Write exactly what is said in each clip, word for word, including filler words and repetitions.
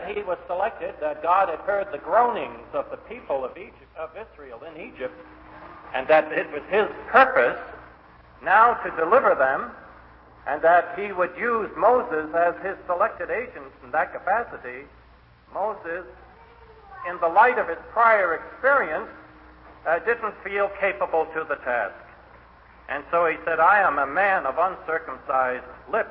he was selected, that God had heard the groanings of the people of Egypt, of Israel in Egypt, and that it was his purpose now to deliver them, and that he would use Moses as his selected agent in that capacity, Moses, in the light of his prior experience, uh, didn't feel capable to the task. And so he said, I am a man of uncircumcised lips.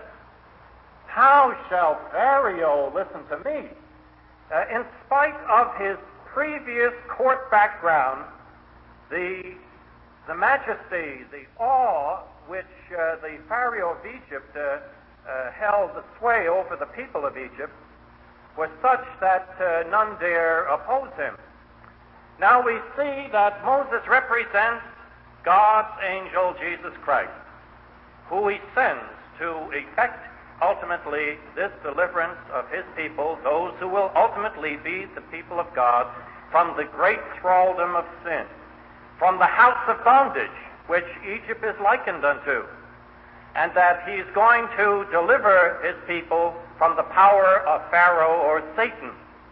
How shall Pharaoh listen to me? Uh, in spite of his previous court background, the, the majesty, the awe which uh, the Pharaoh of Egypt uh, uh, held the sway over the people of Egypt was such that uh, none dare oppose him. Now we see that Moses represents God's angel, Jesus Christ, who he sends to effect ultimately this deliverance of his people, those who will ultimately be the people of God, from the great thraldom of sin, from the house of bondage, which Egypt is likened unto, and that he's going to deliver his people from the power of Pharaoh or Satan.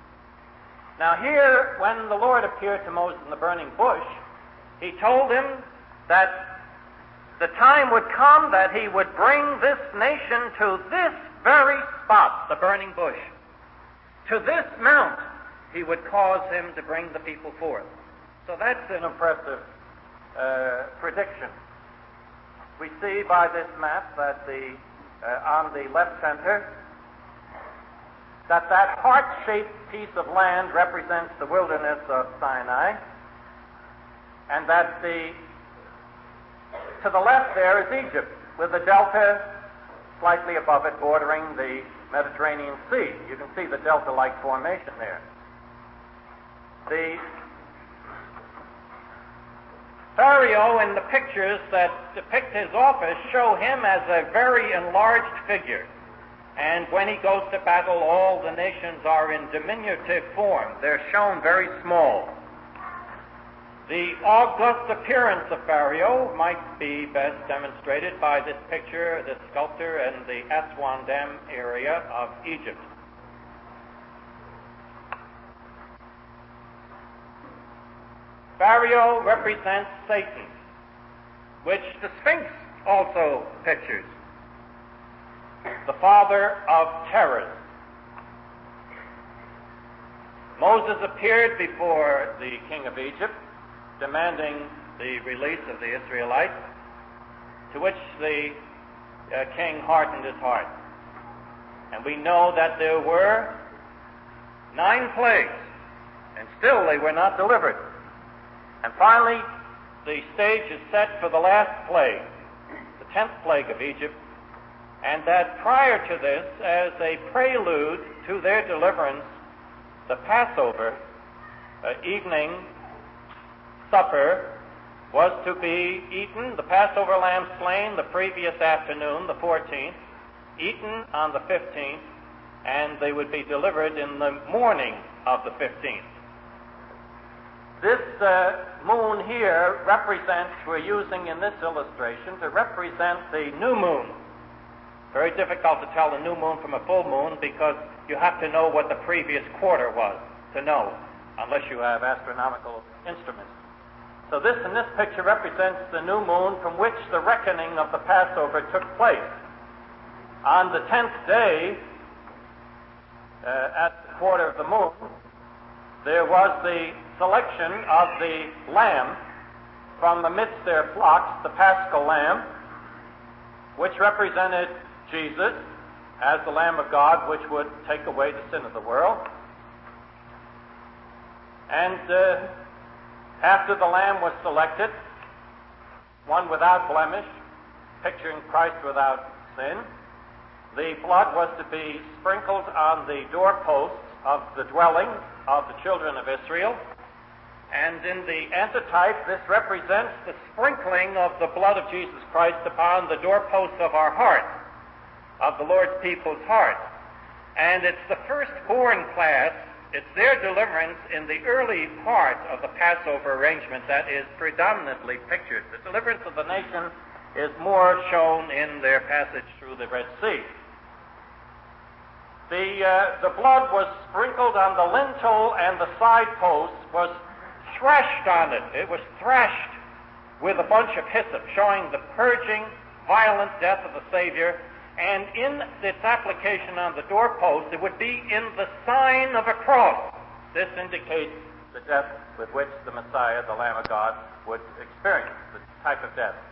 Now here, when the Lord appeared to Moses in the burning bush, he told him that the time would come that he would bring this nation to this very spot, the burning bush. To this mount he would cause him to bring the people forth. So that's an impressive uh, prediction. We see by this map that the uh, on the left center that that heart-shaped piece of land represents the wilderness of Sinai, and that the to the left there is Egypt, with the delta slightly above it bordering the Mediterranean Sea. You can see the delta-like formation there. The Pharaoh in the pictures that depict his office show him as a very enlarged figure. And when he goes to battle, all the nations are in diminutive form. They're shown very small. The august appearance of Pharaoh might be best demonstrated by this picture, this sculpture in the Aswan Dam area of Egypt. Pharaoh represents Satan, which the Sphinx also pictures, the father of terrors. Moses appeared before the king of Egypt, demanding the release of the Israelites, to which the uh, king hardened his heart. And we know that there were nine plagues, and still they were not delivered. And finally, the stage is set for the last plague, the tenth plague of Egypt, and that prior to this, as a prelude to their deliverance, the Passover uh, evening supper was to be eaten, the Passover lamb slain the previous afternoon, the fourteenth, eaten on the fifteenth, and they would be delivered in the morning of the fifteenth. This uh, moon here represents, we're using in this illustration, to represent the new moon. Very difficult to tell the new moon from a full moon because you have to know what the previous quarter was to know, unless you have astronomical instruments. So this in this picture represents the new moon from which the reckoning of the Passover took place. On the tenth day, uh, at the quarter of the moon, there was the selection of the lamb from amidst their flocks, the Paschal lamb, which represented Jesus as the Lamb of God, which would take away the sin of the world. And uh, after the lamb was selected, one without blemish, picturing Christ without sin, the blood was to be sprinkled on the doorposts of the dwelling of the children of Israel. And in the antitype, this represents the sprinkling of the blood of Jesus Christ upon the doorposts of our heart, of the Lord's people's heart. And it's the firstborn class, it's their deliverance in the early part of the Passover arrangement that is predominantly pictured. The deliverance of the nation is more shown in their passage through the Red Sea. The, uh, the blood was sprinkled on the lintel, and the side posts was threshed on it. It was thrashed with a bunch of hyssop, showing the purging, violent death of the Savior. And in its application on the doorpost, it would be in the sign of a cross. This indicates the death with which the Messiah, the Lamb of God, would experience, the type of death.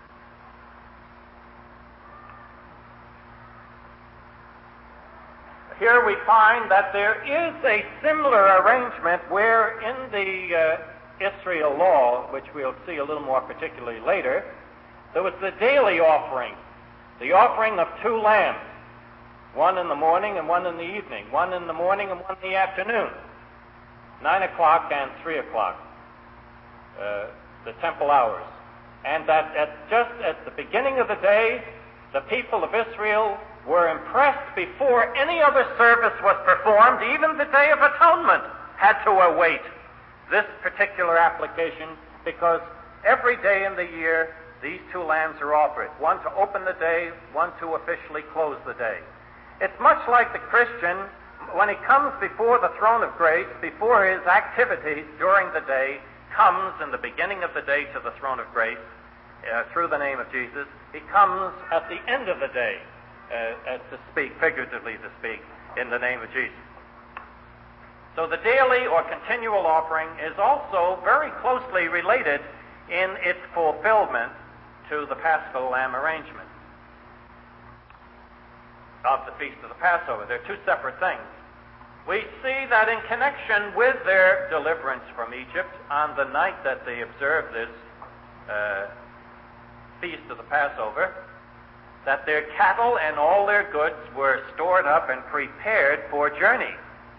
Here we find that there is a similar arrangement where in the uh, Israel law, which we'll see a little more particularly later, there was the daily offering, the offering of two lambs, one in the morning and one in the evening, one in the morning and one in the afternoon, nine o'clock and three o'clock, uh, the temple hours. And that at just at the beginning of the day, the people of Israel were impressed before any other service was performed. Even the Day of Atonement had to await this particular application, because every day in the year these two lambs are offered, one to open the day, one to officially close the day. It's much like the Christian when he comes before the throne of grace, before his activities during the day, comes in the beginning of the day to the throne of grace uh, through the name of Jesus. He comes at the end of the day, Uh, as to speak, figuratively to speak, in the name of Jesus. So the daily or continual offering is also very closely related in its fulfillment to the Paschal Lamb arrangement of the Feast of the Passover. They're two separate things. We see that in connection with their deliverance from Egypt on the night that they observed this uh, Feast of the Passover, that their cattle and all their goods were stored up and prepared for journey.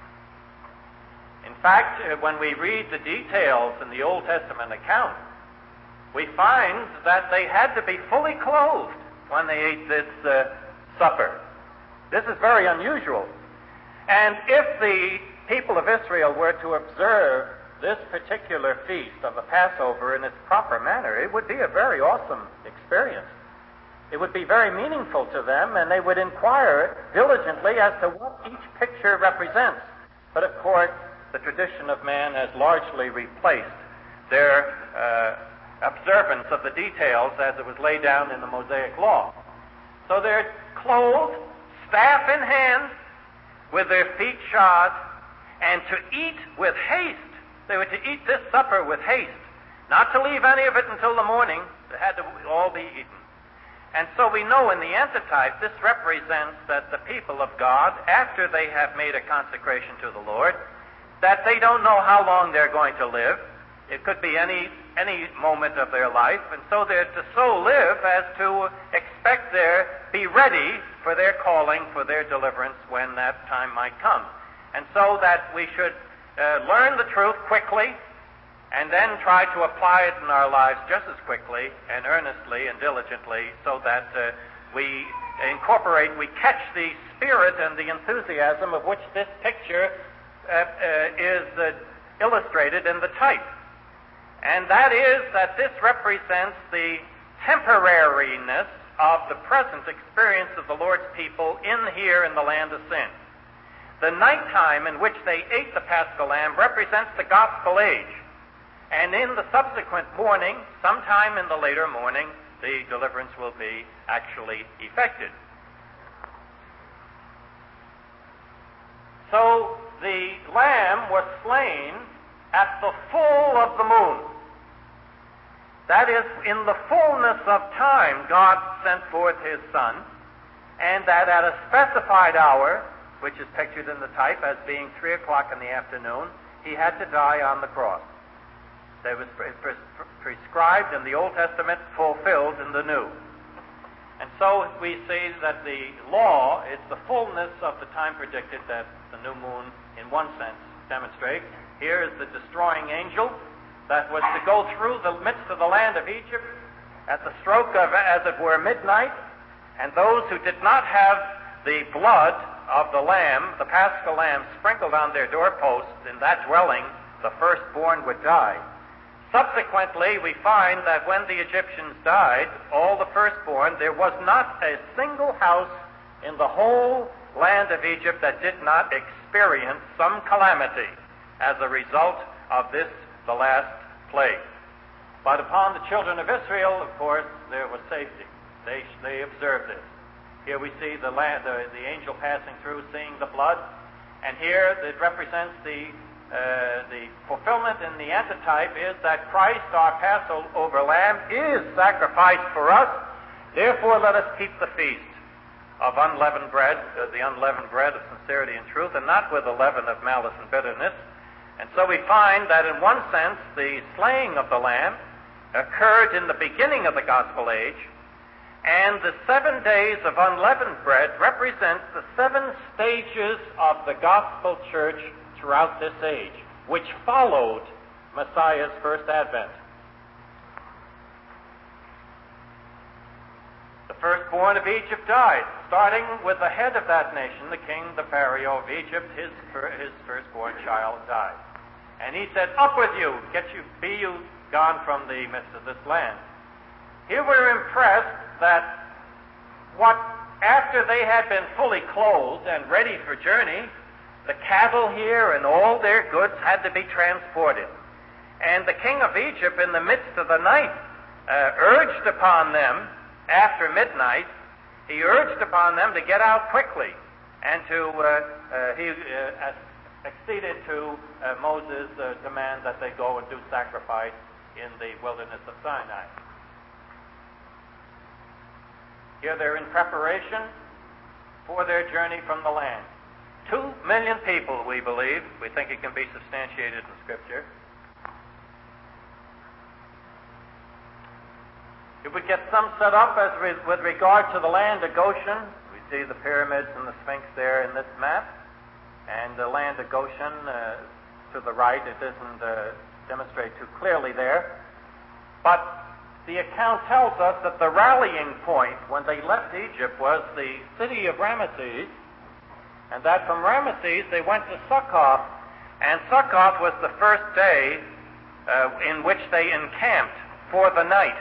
In fact, when we read the details in the Old Testament account, we find that they had to be fully clothed when they ate this uh, supper. This is very unusual. And if the people of Israel were to observe this particular feast of the Passover in its proper manner, it would be a very awesome experience. It would be very meaningful to them, and they would inquire diligently as to what each picture represents. But of course, the tradition of man has largely replaced their uh, observance of the details as it was laid down in the Mosaic Law. So they're clothed, staff in hand, with their feet shod, and to eat with haste. They were to eat this supper with haste, not to leave any of it until the morning. It had to all be eaten. And so we know in the antitype, this represents that the people of God, after they have made a consecration to the Lord, that they don't know how long they're going to live. It could be any any moment of their life, and so they're to so live as to expect their, be ready for their calling, for their deliverance when that time might come. And so that we should uh, learn the truth quickly, and then try to apply it in our lives just as quickly and earnestly and diligently, so that uh, we incorporate, we catch the spirit and the enthusiasm of which this picture uh, uh, is uh, illustrated in the type. And that is that this represents the temporariness of the present experience of the Lord's people in here in the land of sin. The nighttime in which they ate the Paschal Lamb represents the gospel age. And in the subsequent morning, sometime in the later morning, the deliverance will be actually effected. So the lamb was slain at the full of the moon. That is, in the fullness of time, God sent forth his Son, and that at a specified hour, which is pictured in the type as being three o'clock in the afternoon, he had to die on the cross. That was pre- pre- prescribed in the Old Testament, fulfilled in the New. And so we see that the law is the fullness of the time predicted that the new moon, in one sense, demonstrates. Here is the destroying angel that was to go through the midst of the land of Egypt at the stroke of, as it were, midnight, and those who did not have the blood of the lamb, the Paschal lamb, sprinkled on their doorposts in that dwelling, the firstborn would die. Subsequently, we find that when the Egyptians died, all the firstborn, there was not a single house in the whole land of Egypt that did not experience some calamity as a result of this, the last plague. But upon the children of Israel, of course, there was safety. They, they observed this. Here we see the, land, the, the angel passing through, seeing the blood, and here it represents the, uh, the fulfillment in the antitype is that Christ, our Passover lamb, is sacrificed for us. Therefore, let us keep the feast of unleavened bread, uh, the unleavened bread of sincerity and truth, and not with the leaven of malice and bitterness. And so we find that in one sense, the slaying of the lamb occurred in the beginning of the gospel age, and the seven days of unleavened bread represent the seven stages of the gospel church throughout this age, which followed Messiah's first advent. The firstborn of Egypt died, starting with the head of that nation, the king, the Pharaoh of Egypt. His, his firstborn child died. And he said, "Up with you, get you, be you gone from the midst of this land." Here we're impressed that what, after they had been fully clothed and ready for journey, the cattle here and all their goods had to be transported. And the king of Egypt, in the midst of the night, uh, urged upon them, after midnight, he urged upon them to get out quickly, and to, uh, uh, he uh, acceded to uh, Moses' uh, demand that they go and do sacrifice in the wilderness of Sinai. Here they're in preparation for their journey from the land. Two million people, we believe. We think it can be substantiated in Scripture. If we get some set up as re- with regard to the land of Goshen, we see the pyramids and the Sphinx there in this map, and the land of Goshen uh, to the right. It doesn't uh, demonstrate too clearly there, but the account tells us that the rallying point when they left Egypt was the city of Ramesses, and that from Ramesses they went to Succoth, and Succoth was the first day uh, in which they encamped for the night.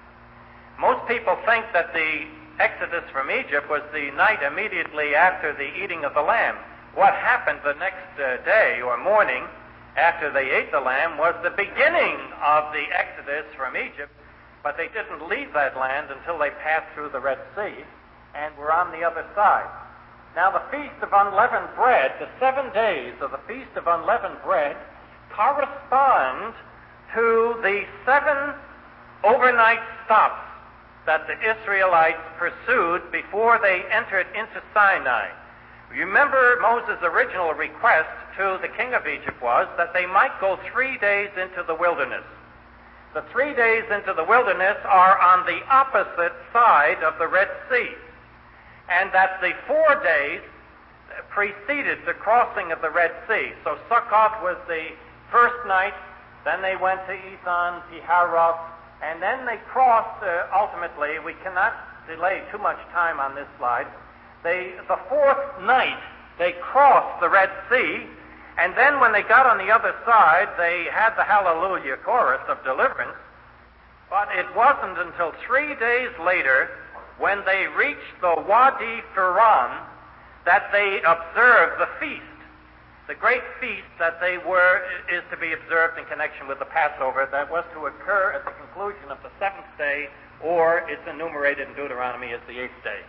Most people think that the exodus from Egypt was the night immediately after the eating of the lamb. What happened the next uh, day or morning after they ate the lamb was the beginning of the exodus from Egypt, but they didn't leave that land until they passed through the Red Sea and were on the other side. Now, the Feast of Unleavened Bread, the seven days of the Feast of Unleavened Bread, correspond to the seven overnight stops that the Israelites pursued before they entered into Sinai. Remember, Moses' original request to the king of Egypt was that they might go three days into the wilderness. The three days into the wilderness are on the opposite side of the Red Sea, and that the four days preceded the crossing of the Red Sea. So Succoth was the first night, then they went to Ethan, Piharoth, and then they crossed, uh, ultimately, we cannot delay too much time on this slide, they, the fourth night, they crossed the Red Sea, and then when they got on the other side, they had the Hallelujah chorus of deliverance, but it wasn't until three days later, when they reached the Wadi Firan, that they observed the feast. The great feast that they were is to be observed in connection with the Passover that was to occur at the conclusion of the seventh day, or it's enumerated in Deuteronomy as the eighth day.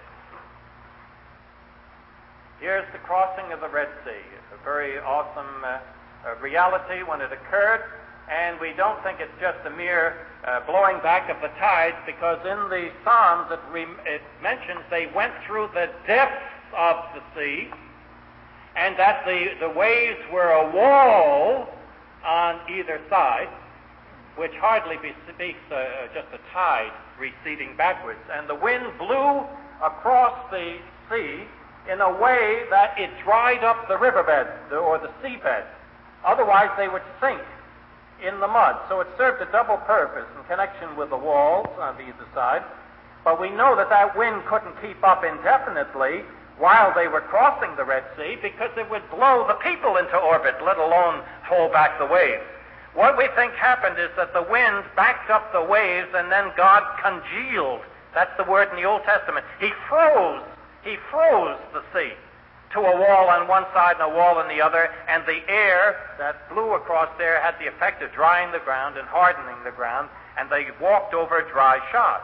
Here's the crossing of the Red Sea. It's a very awesome uh, uh, reality when it occurred, and we don't think it's just a mere uh, blowing back of the tides, because in the Psalms it, re- it mentions they went through the depths of the sea, and that the, the waves were a wall on either side, which hardly bespeaks uh, just a tide receding backwards. And the wind blew across the sea in a way that it dried up the riverbed or the seabed. Otherwise, they would sink in the mud. So it served a double purpose in connection with the walls on either side. But we know that that wind couldn't keep up indefinitely while they were crossing the Red Sea, because it would blow the people into orbit, let alone hold back the waves. What we think happened is that the wind backed up the waves, and then God congealed. That's the word in the Old Testament. He froze. He froze the sea. to a wall on one side and a wall on the other, and the air that blew across there had the effect of drying the ground and hardening the ground, and they walked over dry shod.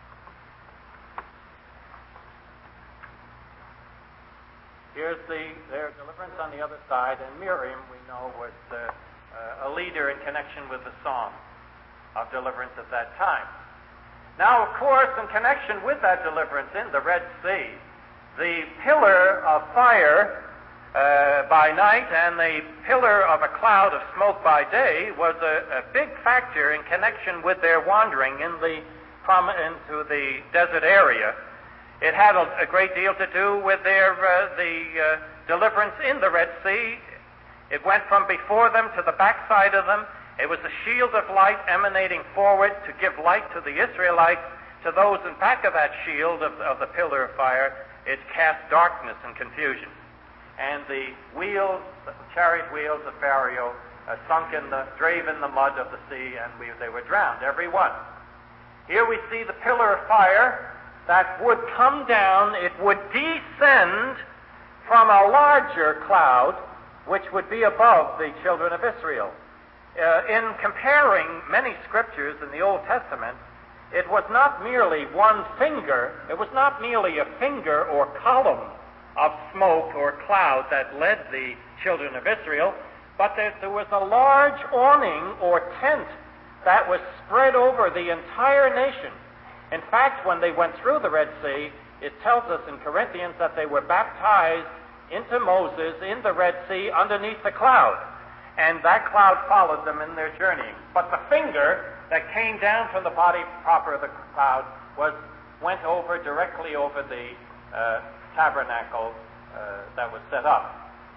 Here's the, their deliverance on the other side, and Miriam, we know, was uh, uh, a leader in connection with the song of deliverance at that time. Now, of course, in connection with that deliverance in the Red Sea, the pillar of fire uh, by night and the pillar of a cloud of smoke by day was a, a big factor in connection with their wandering in the, from into the desert area. It had a, a great deal to do with their uh, the uh, deliverance in the Red Sea. It went from before them to the backside of them. It was a shield of light emanating forward to give light to the Israelites. To those in back of that shield of, of the pillar of fire, it cast darkness and confusion. And the wheels, the chariot wheels of Pharaoh, uh, sunk in the, drave in the mud of the sea, and we, they were drowned, every one. Here we see the pillar of fire that would come down. It would descend from a larger cloud, which would be above the children of Israel. Uh, in comparing many scriptures in the Old Testament, it was not merely one finger, it was not merely a finger or column of smoke or cloud that led the children of Israel, but that there was a large awning or tent that was spread over the entire nation. In fact, when they went through the Red Sea, it tells us in Corinthians that they were baptized into Moses in the Red Sea underneath the cloud, and that cloud followed them in their journeying. But the finger that came down from the body proper of the cloud was went over directly over the uh, tabernacle uh, that was set up.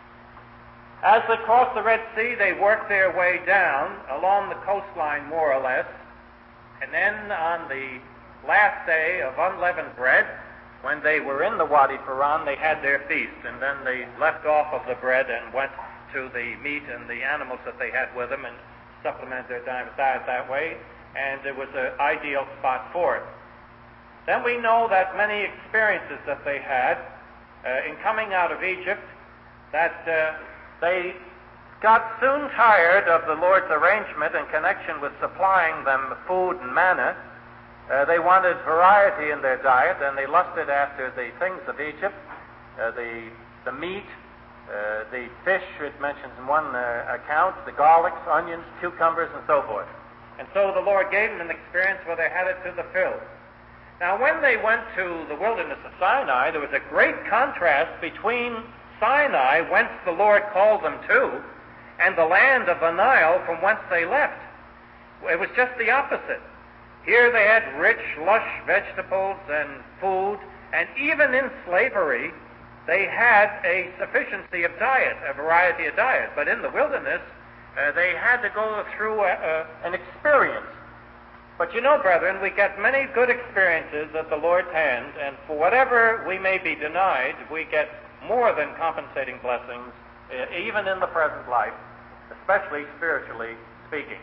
As they crossed the Red Sea, they worked their way down along the coastline, more or less, and then on the last day of unleavened bread, when they were in the Wadi Paran, they had their feast, and then they left off of the bread and went to the meat and the animals that they had with them and supplement their diet that way, and it was an ideal spot for it. Then we know that many experiences that they had uh, in coming out of Egypt, that uh, they got soon tired of the Lord's arrangement in connection with supplying them food and manna. Uh, they wanted variety in their diet, and they lusted after the things of Egypt, uh, the, the meat, Uh, the fish, it mentions in one uh, account, the garlics, onions, cucumbers, and so forth. And so the Lord gave them an experience where they had it to the fill. Now, when they went to the wilderness of Sinai, there was a great contrast between Sinai, whence the Lord called them to, and the land of the Nile from whence they left. It was just the opposite. Here they had rich, lush vegetables and food, and even in slavery, they had a sufficiency of diet, a variety of diet. But in the wilderness, uh, they had to go through a, a, an experience. But you know, brethren, we get many good experiences at the Lord's hand, and for whatever we may be denied, we get more than compensating blessings, uh, even in the present life, especially spiritually speaking.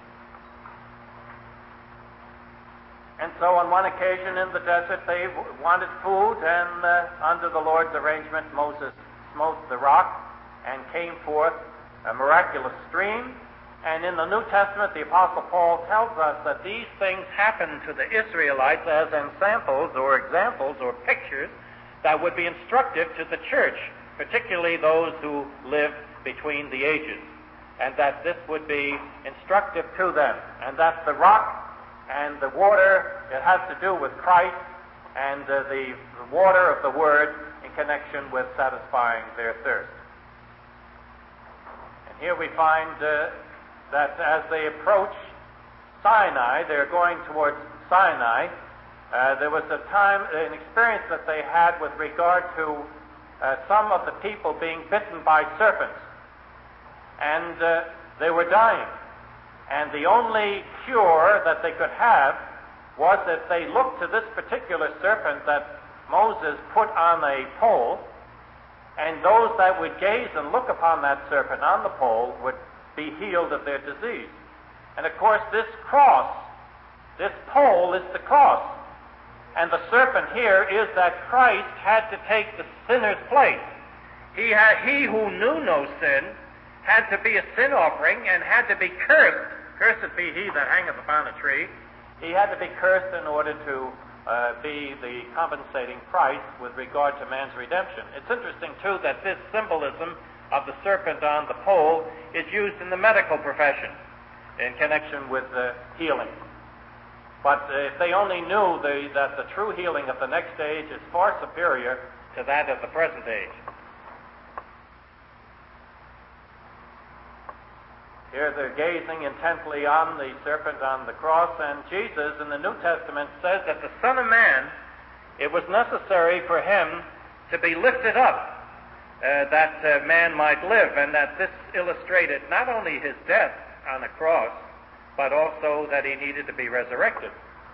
And so on one occasion in the desert, they wanted food, and uh, under the Lord's arrangement, Moses smote the rock and came forth a miraculous stream. And in the New Testament, the Apostle Paul tells us that these things happened to the Israelites as ensamples or examples or pictures that would be instructive to the church, particularly those who live between the ages, and that this would be instructive to them, and that the rock and the water, it has to do with Christ and uh, the, the water of the Word in connection with satisfying their thirst. And here we find uh, that as they approach Sinai, they're going towards Sinai, uh, there was a time, an experience that they had with regard to uh, some of the people being bitten by serpents. And uh, they were dying. And the only cure that they could have was that they looked to this particular serpent that Moses put on a pole, and those that would gaze and look upon that serpent on the pole would be healed of their disease. And of course, this cross, this pole is the cross. And the serpent here is that Christ had to take the sinner's place. He, had, he who knew no sin had to be a sin offering and had to be cursed. Cursed be he that hangeth upon a tree. He had to be cursed in order to uh, be the compensating price with regard to man's redemption. It's interesting, too, that this symbolism of the serpent on the pole is used in the medical profession in connection with uh, healing. But uh, if they only knew the, that the true healing of the next age is far superior to that of the present age. Here they're gazing intently on the serpent on the cross, and Jesus in the New Testament says that the Son of Man, it was necessary for him to be lifted up, uh, that uh, man might live, and that this illustrated not only his death on the cross, but also that he needed to be resurrected.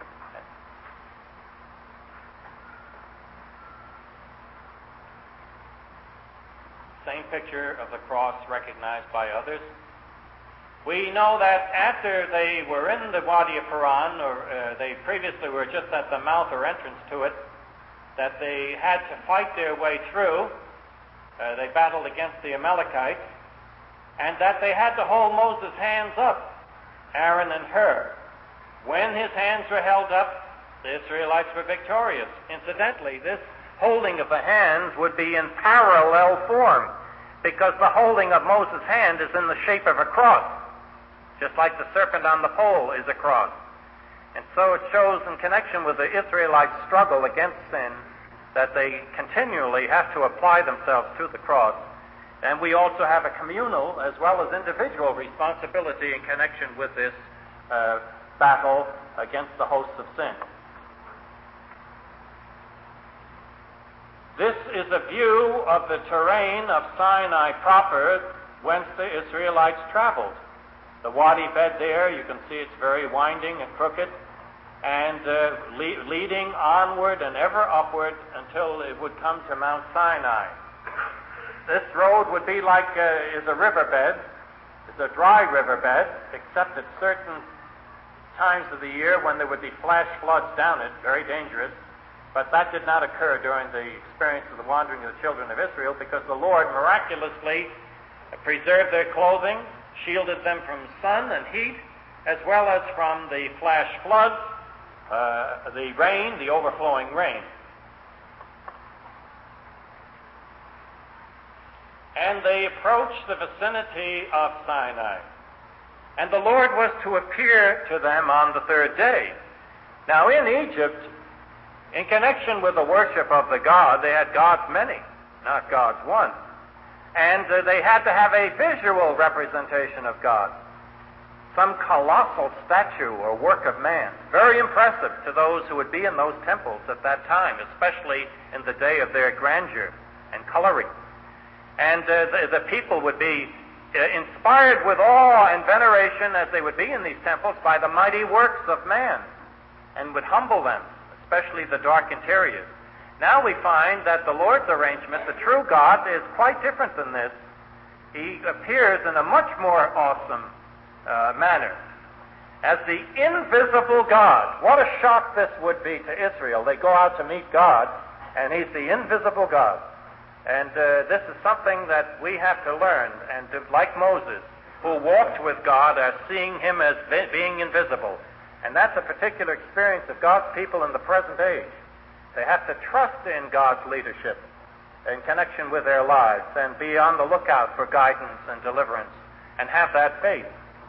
Same picture of the cross recognized by others. We know that after they were in the Wadi of Paran, or uh, they previously were just at the mouth or entrance to it, that they had to fight their way through. Uh, they battled against the Amalekites, and that they had to hold Moses' hands up, Aaron and Hur. When his hands were held up, the Israelites were victorious. Incidentally, this holding of the hands would be in parallel form, because the holding of Moses' hand is in the shape of a cross, just like the serpent on the pole is a cross. And so it shows in connection with the Israelites' struggle against sin that they continually have to apply themselves to the cross. And we also have a communal as well as individual responsibility in connection with this uh, battle against the hosts of sin. This is a view of the terrain of Sinai proper, whence the Israelites traveled. The wadi bed there, you can see it's very winding and crooked, and uh, le- leading onward and ever upward until it would come to Mount Sinai. This road would be like, uh, is a riverbed. It's a dry riverbed, except at certain times of the year when there would be flash floods down it, very dangerous. But that did not occur during the experience of the wandering of the children of Israel, because the Lord miraculously preserved their clothing, shielded them from sun and heat, as well as from the flash floods, uh, the rain, the overflowing rain. And they approached the vicinity of Sinai. And the Lord was to appear to them on the third day. Now in Egypt, in connection with the worship of the god, they had gods many, not gods one. And uh, they had to have a visual representation of God. Some colossal statue or work of man. Very impressive to those who would be in those temples at that time, especially in the day of their grandeur and coloring. And uh, the, the people would be uh, inspired with awe and veneration as they would be in these temples by the mighty works of man, and would humble them, especially the dark interiors. Now we find that the Lord's arrangement, the true God, is quite different than this. He appears in a much more awesome uh, manner as the invisible God. What a shock this would be to Israel. They go out to meet God, and he's the invisible God. And uh, this is something that we have to learn, and to, like Moses, who walked with God as seeing him as vi- being invisible. And that's a particular experience of God's people in the present age. They have to trust in God's leadership in connection with their lives and be on the lookout for guidance and deliverance and have that faith.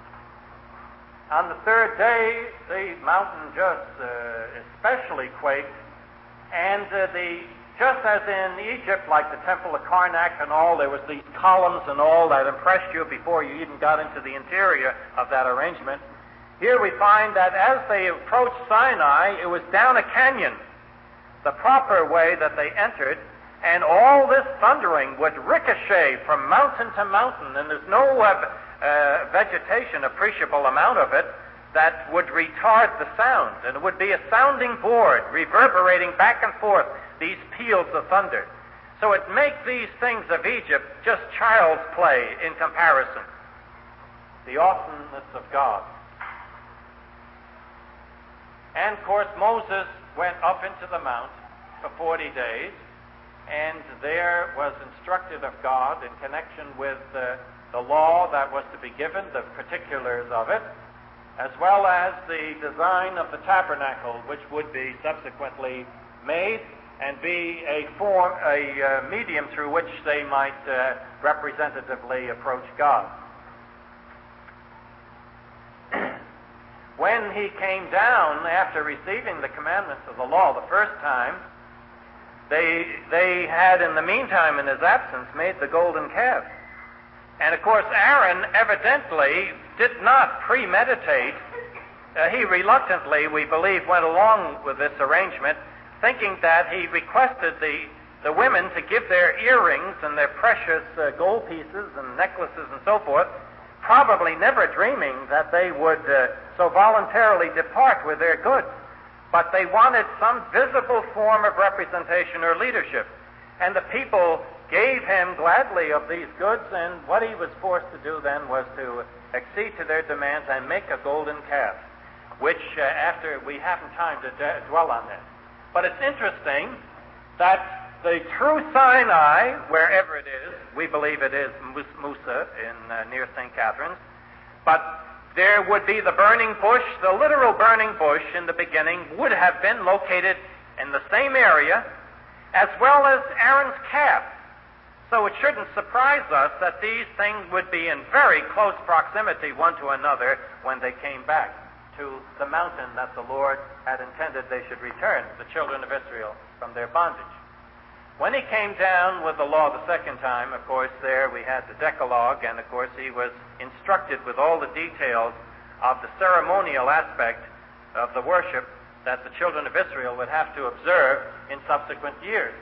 On the third day, the mountain just uh, especially quaked, and uh, the just as in Egypt, like the Temple of Karnak and all, there was these columns and all that impressed you before you even got into the interior of that arrangement. Here we find that as they approached Sinai, it was down a canyon, the proper way that they entered, and all this thundering would ricochet from mountain to mountain, and there's no uh, uh, vegetation, appreciable amount of it, that would retard the sound, and it would be a sounding board reverberating back and forth these peals of thunder. So it makes these things of Egypt just child's play in comparison. The awesomeness of God. And of course Moses went up into the mount for forty days, and there was instructed of God in connection with uh, the law that was to be given, the particulars of it, as well as the design of the tabernacle, which would be subsequently made and be a form, a uh, medium through which they might uh, representatively approach God. When he came down after receiving the commandments of the law the first time, they, they had in the meantime, in his absence, made the golden calf. And of course, Aaron evidently did not premeditate. Uh, he reluctantly, we believe, went along with this arrangement, thinking that he requested the, the women to give their earrings and their precious uh, gold pieces and necklaces and so forth, probably never dreaming that they would uh, so voluntarily depart with their goods. But they wanted some visible form of representation or leadership. And the people gave him gladly of these goods, and what he was forced to do then was to accede to their demands and make a golden calf, which uh, after we haven't time to d- dwell on this. But it's interesting that the true Sinai, wherever it is, we believe it is Musa in uh, near Saint Catherine's, but there would be the burning bush. The literal burning bush in the beginning would have been located in the same area, as well as Aaron's calf. So it shouldn't surprise us that these things would be in very close proximity one to another when they came back to the mountain that the Lord had intended they should return, the children of Israel, from their bondage. When he came down with the law the second time, of course, there we had the Decalogue, and of course he was instructed with all the details of the ceremonial aspect of the worship that the children of Israel would have to observe in subsequent years.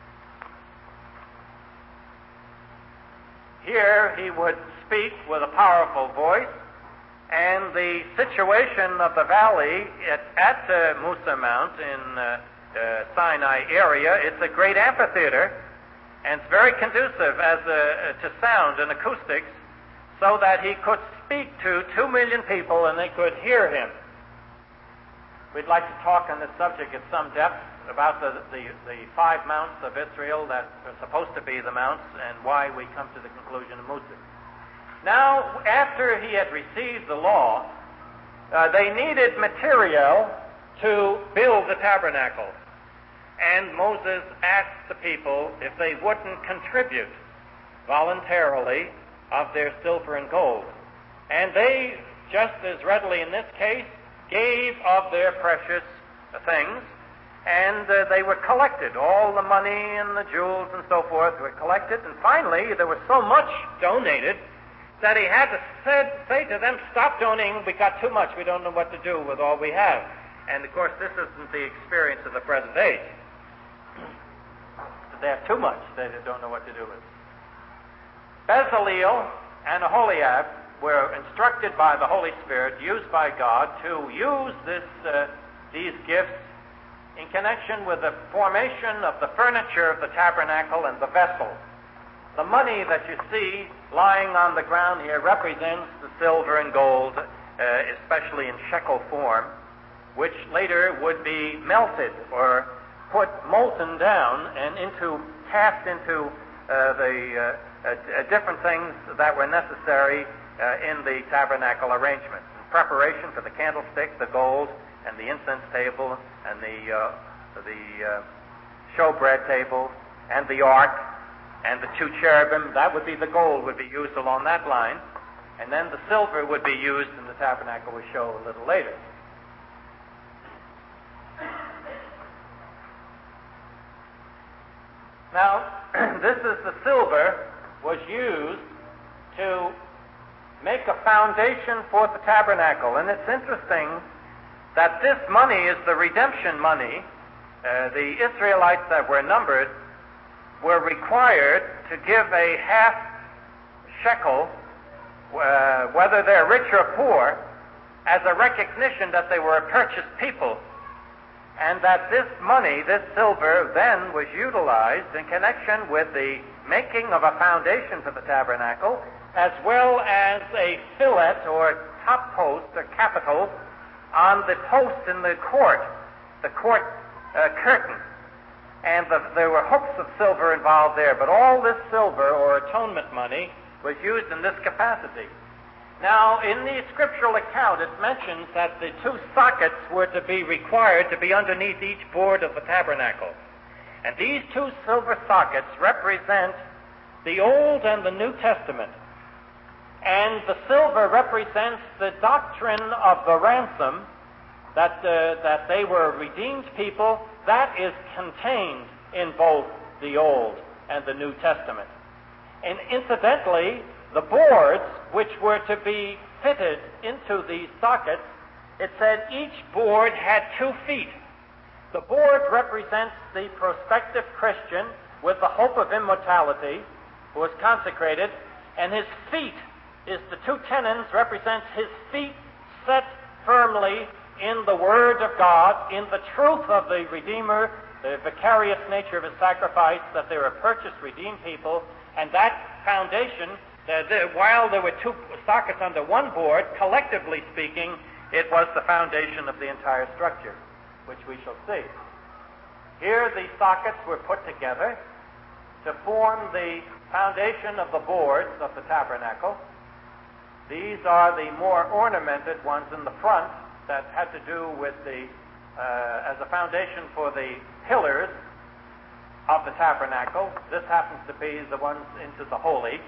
Here he would speak with a powerful voice, and the situation of the valley at, at uh, Musa Mount in uh, uh, Sinai area, it's a great amphitheater, and it's very conducive as a, to sound and acoustics, so that he could speak to two million people and they could hear him. We'd like to talk on this subject at some depth about the, the, the five mounts of Israel that are supposed to be the mounts and why we come to the conclusion of Musa. Now, after he had received the law, uh, they needed material to build the tabernacle. And Moses asked the people if they wouldn't contribute voluntarily of their silver and gold. And they, just as readily in this case, gave of their precious things, and uh, they were collected. All the money and the jewels and so forth were collected, and finally there was so much donated that he had to said, say to them, stop donating, we got too much, we don't know what to do with all we have. And of course this isn't the experience of the present age. They have too much, they don't know what to do with it. Bezaleel and Aholiab were instructed by the Holy Spirit, used by God, to use this, uh, these gifts in connection with the formation of the furniture of the tabernacle and the vessels. The money that you see lying on the ground here represents the silver and gold, uh, especially in shekel form, which later would be melted or put molten down and into cast into uh, the uh, uh, different things that were necessary uh, in the tabernacle arrangement. In preparation for the candlestick, the gold, and the incense table, and the uh, the uh, showbread table, and the ark, and the two cherubim, that would be the gold would be used along that line, and then the silver would be used in the tabernacle we'll show a little later. Now, this is the silver was used to make a foundation for the tabernacle, and it's interesting that this money is the redemption money. Uh, the Israelites that were numbered were required to give a half shekel, uh, whether they're rich or poor, as a recognition that they were a purchased people, and that this money, this silver, then was utilized in connection with the making of a foundation for the tabernacle, as well as a fillet or top post or capital on the post in the court, the court uh, curtain. and the, there were hooks of silver involved there. But all this silver, or atonement money, was used in this capacity. Now, in the scriptural account, it mentions that the two sockets were to be required to be underneath each board of the tabernacle. And these two silver sockets represent the Old and the New Testament. And the silver represents the doctrine of the ransom, that, uh, that they were redeemed people. That is contained in both the Old and the New Testament. And incidentally, the boards which were to be fitted into these sockets, it said each board had two feet. The board represents the prospective Christian with the hope of immortality who is consecrated, and his feet is the two tenons represents his feet set firmly in the Word of God, in the truth of the Redeemer, the vicarious nature of his sacrifice, that they were purchased, redeemed people, and that foundation, uh, the, while there were two sockets under one board, collectively speaking, it was the foundation of the entire structure, which we shall see. Here the sockets were put together to form the foundation of the boards of the tabernacle. These are the more ornamented ones in the front that had to do with the, uh, as a foundation for the pillars of the tabernacle. This happens to be the ones into the holy.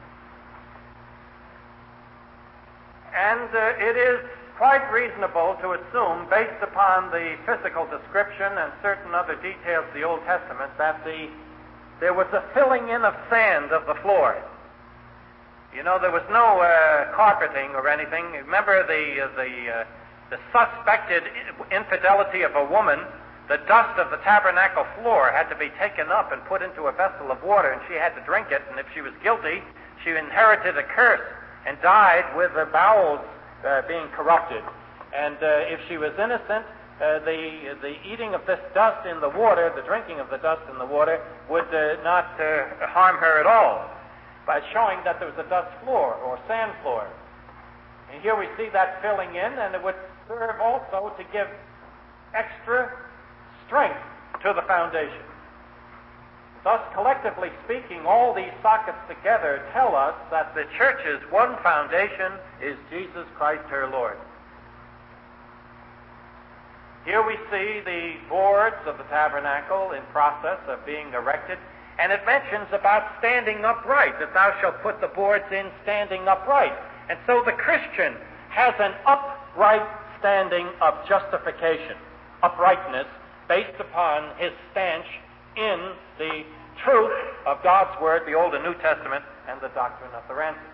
And uh, it is quite reasonable to assume, based upon the physical description and certain other details of the Old Testament, that the there was a filling in of sand of the floor. You know, there was no uh, carpeting or anything. Remember the uh, the uh, the suspected infidelity of a woman. The dust of the tabernacle floor had to be taken up and put into a vessel of water, and she had to drink it. And if she was guilty, she inherited a curse and died with her bowels uh, being corrupted. And uh, if she was innocent, uh, the the eating of this dust in the water, the drinking of the dust in the water, would uh, not uh, harm her at all, by showing that there was a dust floor or sand floor. And here we see that filling in, and it would serve also to give extra strength to the foundation. Thus, collectively speaking, all these sockets together tell us that the church's one foundation is Jesus Christ her Lord. Here we see the boards of the tabernacle in process of being erected, and it mentions about standing upright, that thou shalt put the boards in standing upright. And so the Christian has an upright standing of justification, uprightness, based upon his stanch in the truth of God's Word, the Old and New Testament, and the doctrine of the ransom.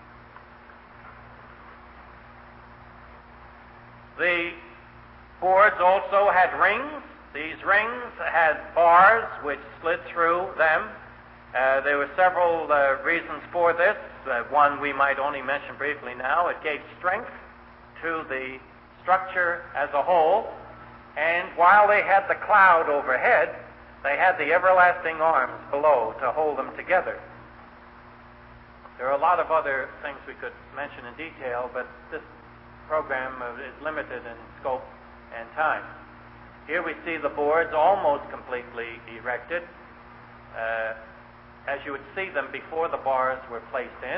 The boards also had rings. These rings had bars which slid through them. Uh, there were several uh, reasons for this. Uh, one we might only mention briefly now. It gave strength to the structure as a whole. And while they had the cloud overhead, they had the everlasting arms below to hold them together. There are a lot of other things we could mention in detail, but this program is limited in scope and time. Here we see the boards almost completely erected, uh, as you would see them before the bars were placed in.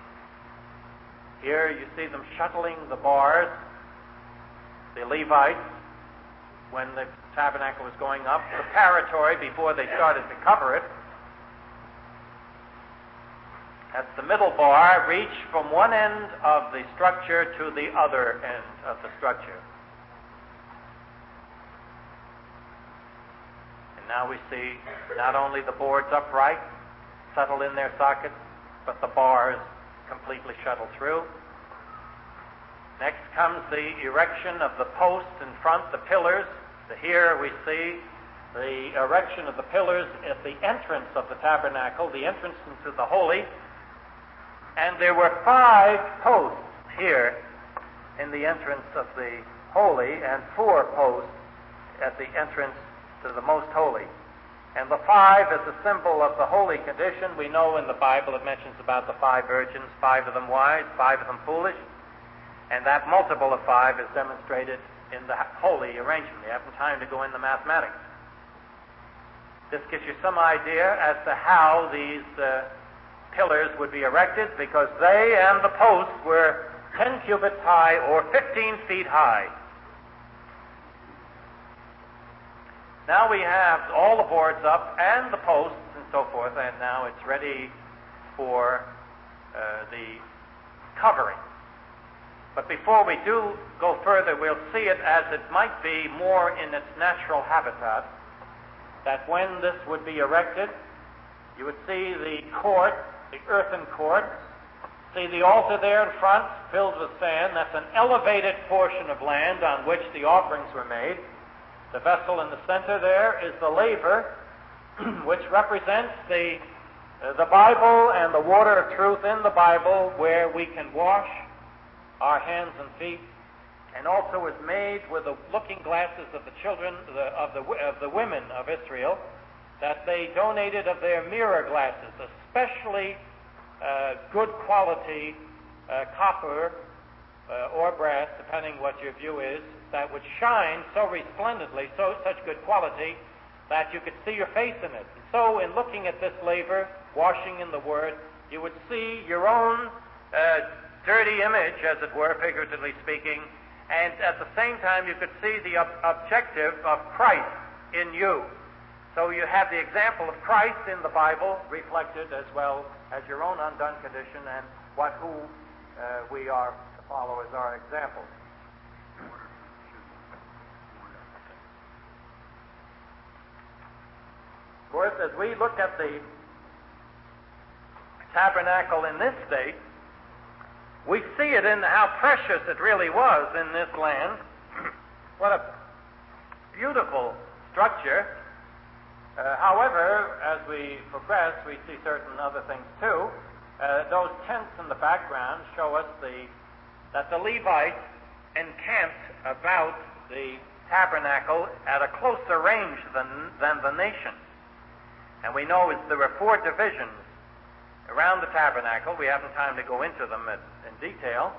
Here you see them shuttling the bars, the Levites, when the tabernacle was going up, preparatory before they started to cover it. That's the middle bar, reach from one end of the structure to the other end of the structure. Now we see not only the boards upright, settled in their sockets, but the bars completely shuttled through. Next comes the erection of the posts in front, the pillars. Here we see the erection of the pillars at the entrance of the tabernacle, the entrance into the holy. And there were five posts here in the entrance of the holy, and four posts at the entrance to the most holy. And the five is a symbol of the holy condition. We know in the Bible it mentions about the five virgins, five of them wise, five of them foolish. And that multiple of five is demonstrated in the holy arrangement. You haven't time to go into mathematics. This gives you some idea as to how these uh, pillars would be erected, because they and the posts were ten cubits high or fifteen feet high. Now we have all the boards up and the posts and so forth, and now it's ready for uh, the covering. But before we do go further, we'll see it as it might be more in its natural habitat, that when this would be erected, you would see the court, the earthen court, see the altar there in front filled with sand. That's an elevated portion of land on which the offerings were made. The vessel in the center there is the laver, which represents the, uh, the Bible and the water of truth in the Bible, where we can wash our hands and feet, and also is made with the looking glasses of the children, the, of, the, of the women of Israel, that they donated of their mirror glasses, especially uh, good quality uh, copper uh, or brass, depending what your view is, that would shine so resplendently, so such good quality, that you could see your face in it. And so in looking at this laver, washing in the Word, you would see your own uh, dirty image, as it were, figuratively speaking, and at the same time you could see the ob- objective of Christ in you. So you have the example of Christ in the Bible reflected, as well as your own undone condition and what who uh, we are to follow as our example. Of course, as we look at the tabernacle in this state, we see it in how precious it really was in this land. What a beautiful structure. Uh, however, as we progress, we see certain other things too. Uh, those tents in the background show us the, that the Levites encamped about the tabernacle at a closer range than, than the nation. And we know there were four divisions around the tabernacle. We haven't time to go into them in, in detail.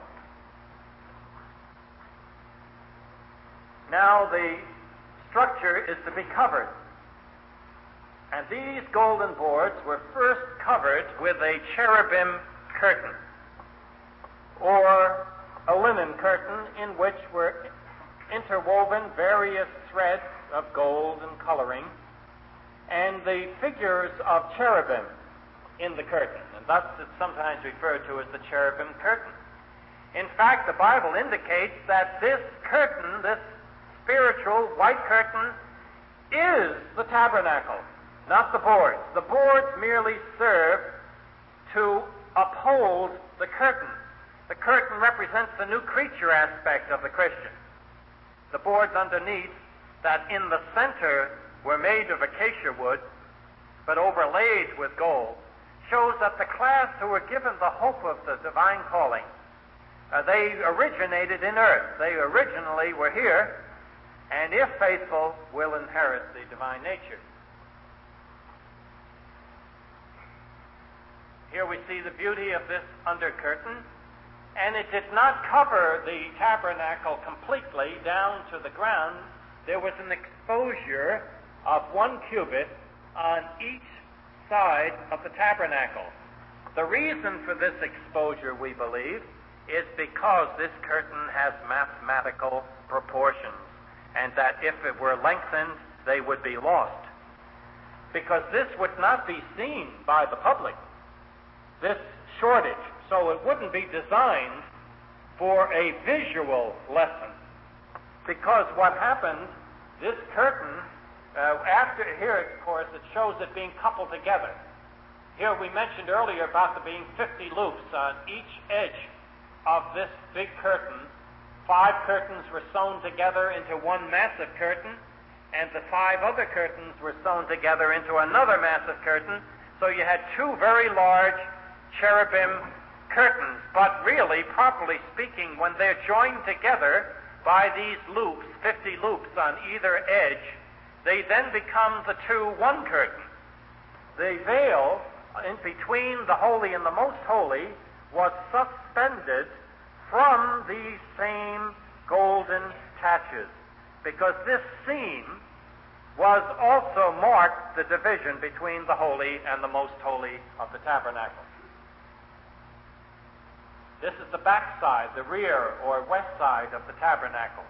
Now the structure is to be covered. And these golden boards were first covered with a cherubim curtain, or a linen curtain in which were interwoven various threads of gold and coloring, and the figures of cherubim in the curtain, and thus it's sometimes referred to as the cherubim curtain. In fact, the Bible indicates that this curtain, this spiritual white curtain, is the tabernacle, not the boards. The boards merely serve to uphold the curtain. The curtain represents the new creature aspect of the Christian. The boards underneath, that in the center were made of acacia wood, but overlaid with gold, shows that the class who were given the hope of the divine calling, uh, they originated in earth. They originally were here, and if faithful, will inherit the divine nature. Here we see the beauty of this under curtain, and it did not cover the tabernacle completely down to the ground. There was an exposure of one cubit on each side of the tabernacle. The reason for this exposure, we believe, is because this curtain has mathematical proportions, and that if it were lengthened, they would be lost. Because this would not be seen by the public, this shortage, so it wouldn't be designed for a visual lesson. Because what happened, this curtain, uh, after here, of course, it shows it being coupled together. Here we mentioned earlier about there being fifty loops on each edge of this big curtain. Five curtains were sewn together into one massive curtain, and the five other curtains were sewn together into another massive curtain. So you had two very large cherubim curtains, but really, properly speaking, when they're joined together by these loops, fifty loops on either edge, they then become the two one curtain. The veil in between the holy and the most holy was suspended from these same golden taches, because this seam was also marked the division between the holy and the most holy of the tabernacle. This is the back side, the rear or west side of the tabernacle.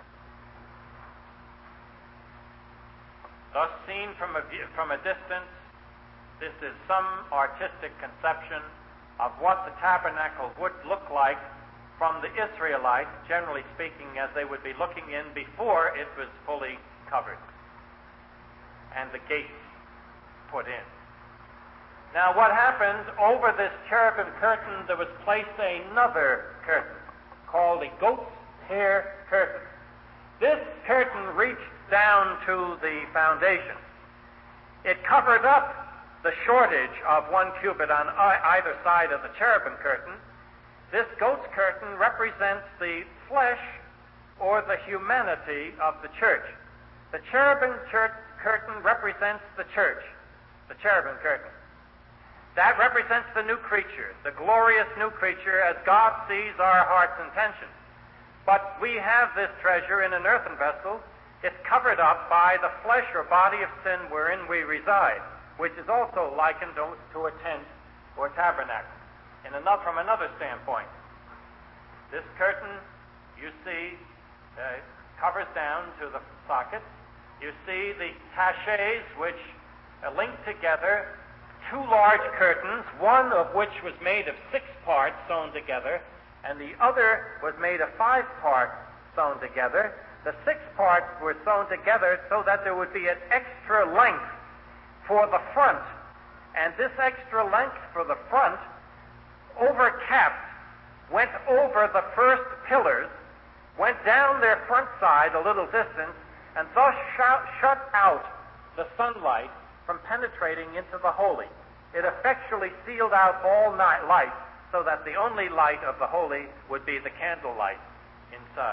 Thus seen from a, view, from a distance, this is some artistic conception of what the tabernacle would look like from the Israelites, generally speaking, as they would be looking in before it was fully covered and the gates put in. Now what happened, over this cherubim curtain there was placed another curtain called a goat's hair curtain. This curtain reached down to the foundation. It covered up the shortage of one cubit on either side of the cherubim curtain. This goat's curtain represents the flesh or the humanity of the church. The cherubim church curtain represents the church, the cherubim curtain. That represents the new creature, the glorious new creature as God sees our heart's intentions. But we have this treasure in an earthen vessel. It's covered up by the flesh or body of sin wherein we reside, which is also likened to a tent or tabernacle. In another, from another standpoint, this curtain, you see, uh, covers down to the sockets. You see the taches, which uh, link together two large curtains, one of which was made of six parts sewn together, and the other was made of five parts sewn together. The six parts were sewn together so that there would be an extra length for the front. And this extra length for the front, overcapped, went over the first pillars, went down their front side a little distance, and thus shut out the sunlight from penetrating into the holy. It effectually sealed out all night light, so that the only light of the holy would be the candlelight inside.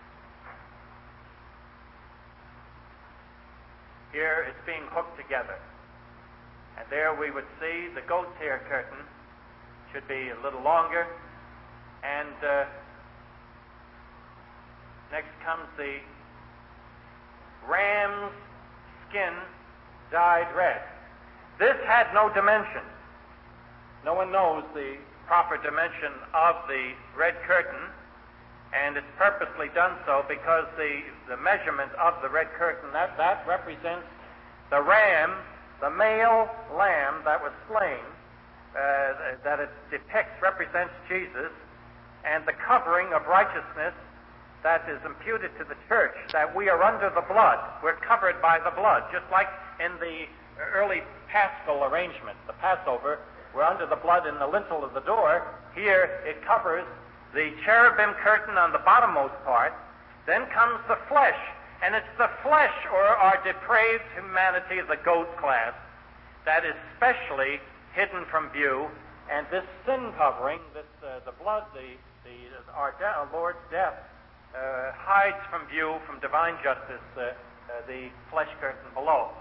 Here it's being hooked together. And there we would see the goat's hair curtain should be a little longer. And uh, next comes the ram's skin dyed red. This had no dimension. No one knows the proper dimension of the red curtain, and it's purposely done so because the, the measurement of the red curtain, that, that represents the ram, the male lamb that was slain, uh, that it depicts, represents Jesus, and the covering of righteousness that is imputed to the church, that we are under the blood. We're covered by the blood, just like in the early Paschal arrangement, the Passover, we're under the blood in the lintel of the door. Here it covers the cherubim curtain on the bottommost part. Then comes the flesh, and it's the flesh, or our depraved humanity of the goat class, that is specially hidden from view. And this sin covering, this uh, the blood, the, the our, de- our Lord's death, uh, hides from view, from divine justice, uh, uh, the flesh curtain below.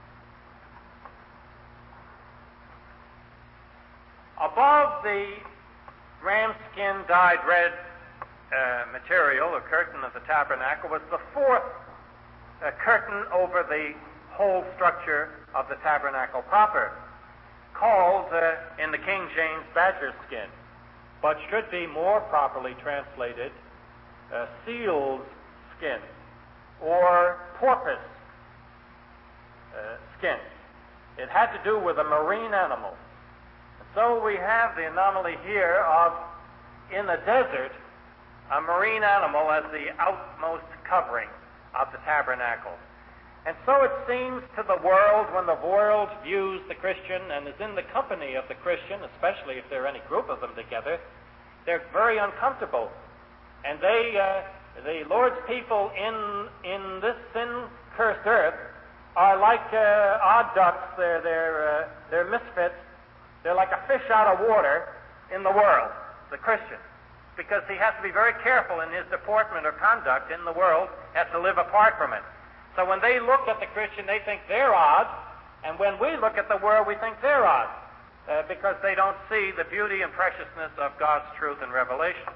Above the ramskin dyed red uh, material or curtain of the tabernacle was the fourth uh, curtain over the whole structure of the tabernacle proper, called uh, in the King James badger skin, but should be more properly translated uh, seal's skin or porpoise uh, skin. It had to do with a marine animal. So we have the anomaly here of, in the desert, a marine animal as the outmost covering of the tabernacle. And so it seems to the world, when the world views the Christian and is in the company of the Christian, especially if there are any group of them together, they're very uncomfortable. And they, uh, the Lord's people in in this sin-cursed earth are like uh, odd ducks. They're, they're, uh, they're misfits. They're like a fish out of water in the world, the Christian, because he has to be very careful in his deportment or conduct in the world, has to live apart from it. So when they look at the Christian, they think they're odd, and when we look at the world, we think they're odd, uh, because they don't see the beauty and preciousness of God's truth and revelation.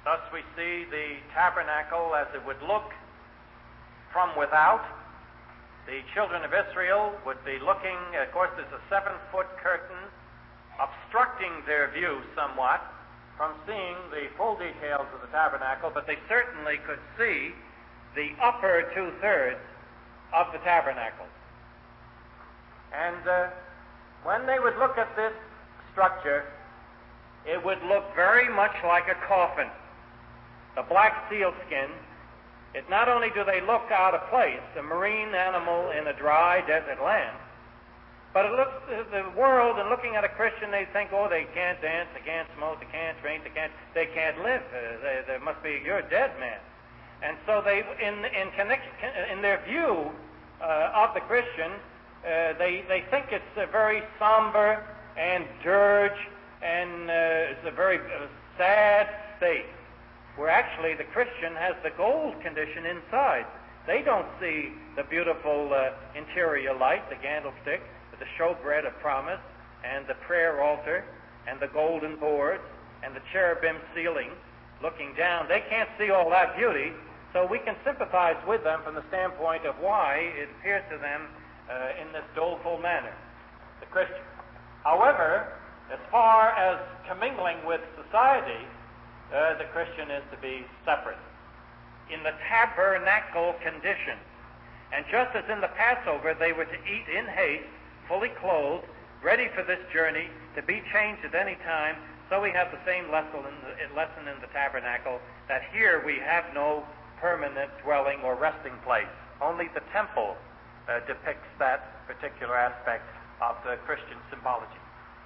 Thus we see the tabernacle as it would look from without. The children of Israel would be looking, of course there's a seven-foot curtain obstructing their view somewhat from seeing the full details of the tabernacle, but they certainly could see the upper two-thirds of the tabernacle. And uh, when they would look at this structure, it would look very much like a coffin. The black sealskin, it not only do they look out of place, a marine animal in a dry desert land, but it looks the world, and looking at a Christian, they think, oh, they can't dance, they can't smoke, they can't drink, they can't, they can't live. Uh, they, they must be, you're a dead man. And so they, in in connection, in their view uh, of the Christian, uh, they they think it's a very somber and dirge, and uh, it's a very uh, sad state, where actually the Christian has the gold condition inside. They don't see the beautiful uh, interior light, the candlestick, the showbread of promise, and the prayer altar, and the golden boards, and the cherubim ceiling looking down. They can't see all that beauty, so we can sympathize with them from the standpoint of why it appears to them uh, in this doleful manner, the Christian. However, as far as commingling with society, uh, the Christian is to be separate, in the tabernacle condition. And just as in the Passover they were to eat in haste, fully clothed, ready for this journey, to be changed at any time, so we have the same lesson in the, lesson in the tabernacle, that here we have no permanent dwelling or resting place. Only the temple uh, depicts that particular aspect of the Christian symbology.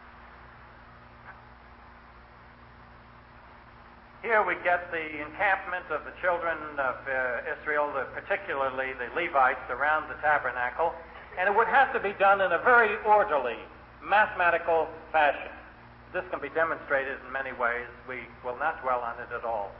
Here we get the encampment of the children of uh, Israel, uh, particularly the Levites, around the tabernacle. And it would have to be done in a very orderly, mathematical fashion. This can be demonstrated in many ways. We will not dwell on it at all.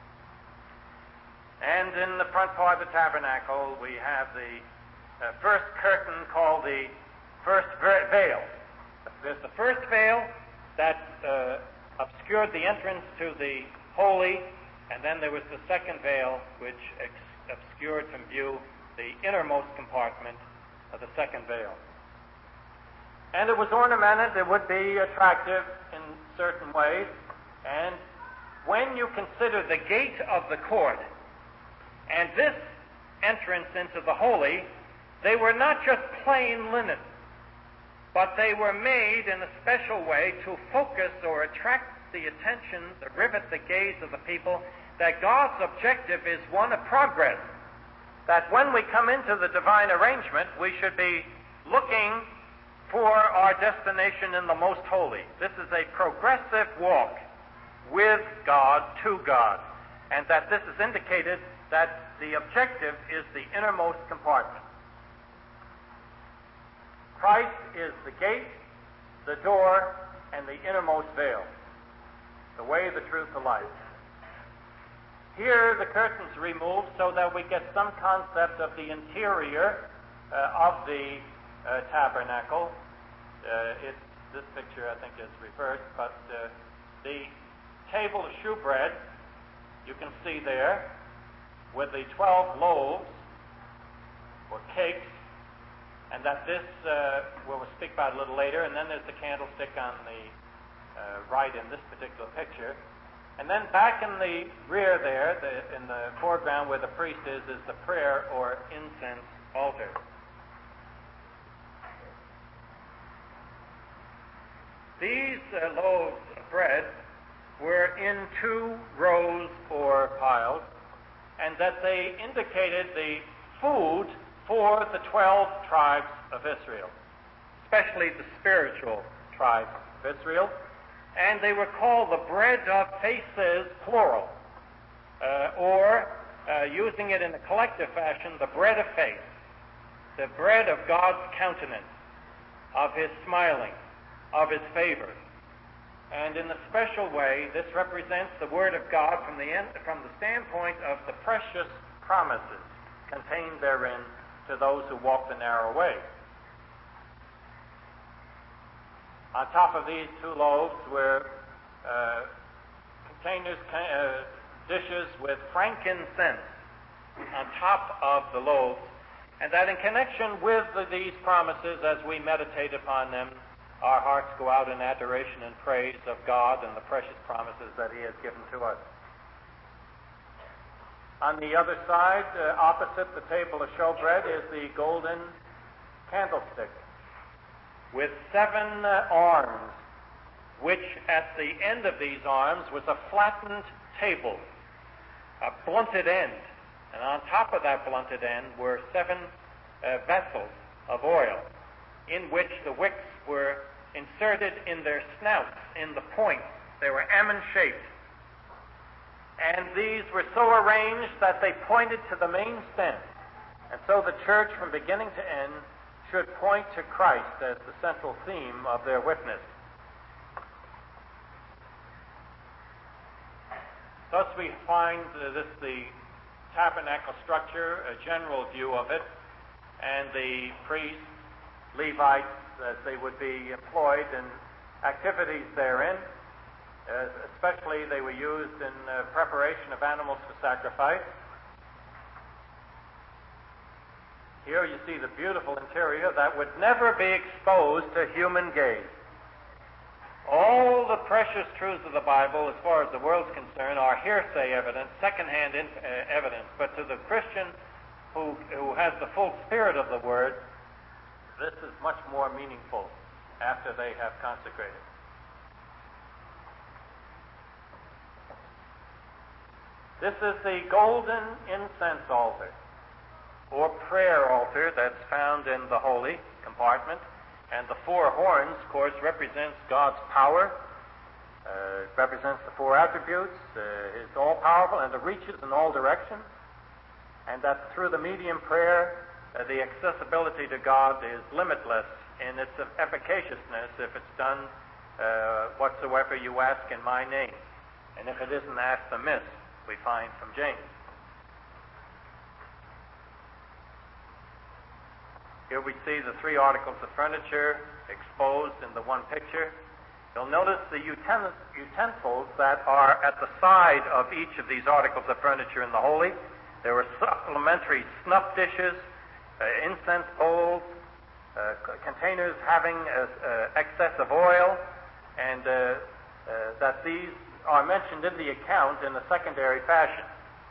And in the front part of the tabernacle, we have the uh, first curtain called the first veil. There's the first veil that uh, obscured the entrance to the holy, and then there was the second veil which ex- obscured from view the innermost compartment of the second veil. And it was ornamented, it would be attractive in certain ways, and when you consider the gate of the court and this entrance into the holy, they were not just plain linen, but they were made in a special way to focus or attract the attention, to rivet the gaze of the people, that God's objective is one of progress. That when we come into the divine arrangement, we should be looking for our destination in the most holy. This is a progressive walk with God, to God, and that this is indicated that the objective is the innermost compartment. Christ is the gate, the door, and the innermost veil, the way, the truth, the life. Here the curtains removed so that we get some concept of the interior uh, of the uh, tabernacle. Uh, it, this picture I think is reversed, but uh, the table of shewbread you can see there with the twelve loaves or cakes, and that this uh, we'll speak about a little later, and then there's the candlestick on the uh, right in this particular picture. And then back in the rear there, the, in the foreground where the priest is, is the prayer or incense altar. These uh, loaves of bread were in two rows or piles, and that they indicated the food for the twelve tribes of Israel, especially the spiritual tribes of Israel. And they were called the bread of faces, plural, uh, or uh, using it in a collective fashion, the bread of faith, the bread of God's countenance, of His smiling, of His favor. And in a special way, this represents the Word of God from the end, from the standpoint of the precious promises contained therein to those who walk the narrow way. On top of these two loaves were uh, containers uh, dishes with frankincense on top of the loaves, and that in connection with these promises, as we meditate upon them, our hearts go out in adoration and praise of God and the precious promises that He has given to us. On the other side, uh, opposite the table of showbread, is the golden candlestick with seven uh, arms, which at the end of these arms was a flattened table, a blunted end, and on top of that blunted end were seven uh, vessels of oil, in which the wicks were inserted in their snouts, in the points. They were almond-shaped. And these were so arranged that they pointed to the main stem. And so the church, from beginning to end, should point to Christ as the central theme of their witness. Thus we find uh, this the tabernacle structure, a general view of it, and the priests, Levites, as they would be employed in activities therein. Uh, especially they were used in uh, preparation of animals for sacrifice. Here you see the beautiful interior that would never be exposed to human gaze. All the precious truths of the Bible, as far as the world's concerned, are hearsay evidence, second-hand in, uh, evidence. But to the Christian who, who has the full spirit of the Word, this is much more meaningful after they have consecrated. This is the golden incense altar, or prayer altar, that's found in the holy compartment. And the four horns, of course, represents God's power. Uh, it represents the four attributes. Uh, it's all-powerful, and it reaches in all directions. And that through the medium prayer, uh, the accessibility to God is limitless in its efficaciousness if it's done uh, whatsoever you ask in my name. And if it isn't asked amiss, we find from James. Here we see the three articles of furniture exposed in the one picture. You'll notice the uten- utensils that are at the side of each of these articles of furniture in the holy. There were supplementary snuff dishes, uh, incense bowls, uh, c- containers having uh, uh, excess of oil, and uh, uh, that these are mentioned in the account in a secondary fashion.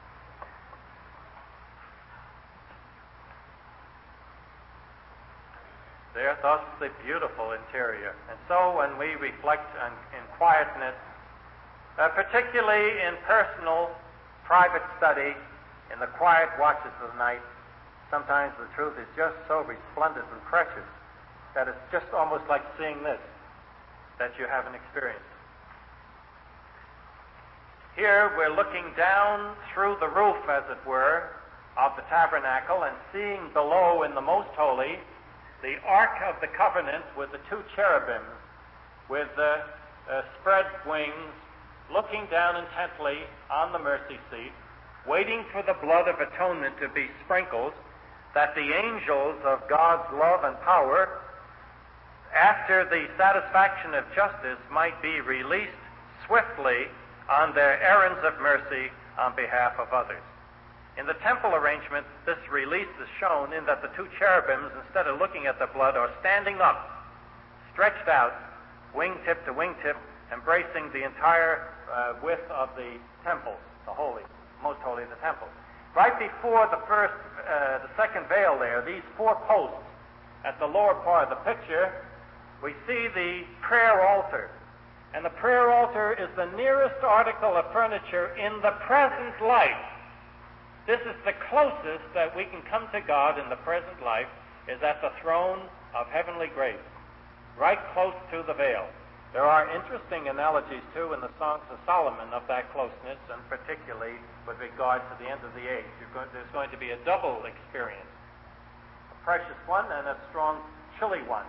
There, thus, the beautiful interior. And so when we reflect on, in quietness, uh, particularly in personal, private study, in the quiet watches of the night, sometimes the truth is just so resplendent and precious that it's just almost like seeing this, that you haven't experienced. Here we're looking down through the roof, as it were, of the tabernacle and seeing below in the most holy the Ark of the Covenant with the two cherubims with uh, uh, spread wings, looking down intently on the mercy seat, waiting for the blood of atonement to be sprinkled, that the angels of God's love and power, after the satisfaction of justice, might be released swiftly on their errands of mercy on behalf of others. In the temple arrangement, this release is shown in that the two cherubims, instead of looking at the blood, are standing up, stretched out, wingtip to wingtip, embracing the entire uh, width of the temple, the holy, most holy of the temple. Right before the first, uh, the second veil there, these four posts at the lower part of the picture, we see the prayer altar. And the prayer altar is the nearest article of furniture in the present life. This is the closest that we can come to God in the present life, is at the throne of heavenly grace, right close to the veil. There are interesting analogies, too, in the Songs of Solomon of that closeness, and particularly with regard to the end of the age. Go- there's going to be a double experience, a precious one and a strong, chilly one.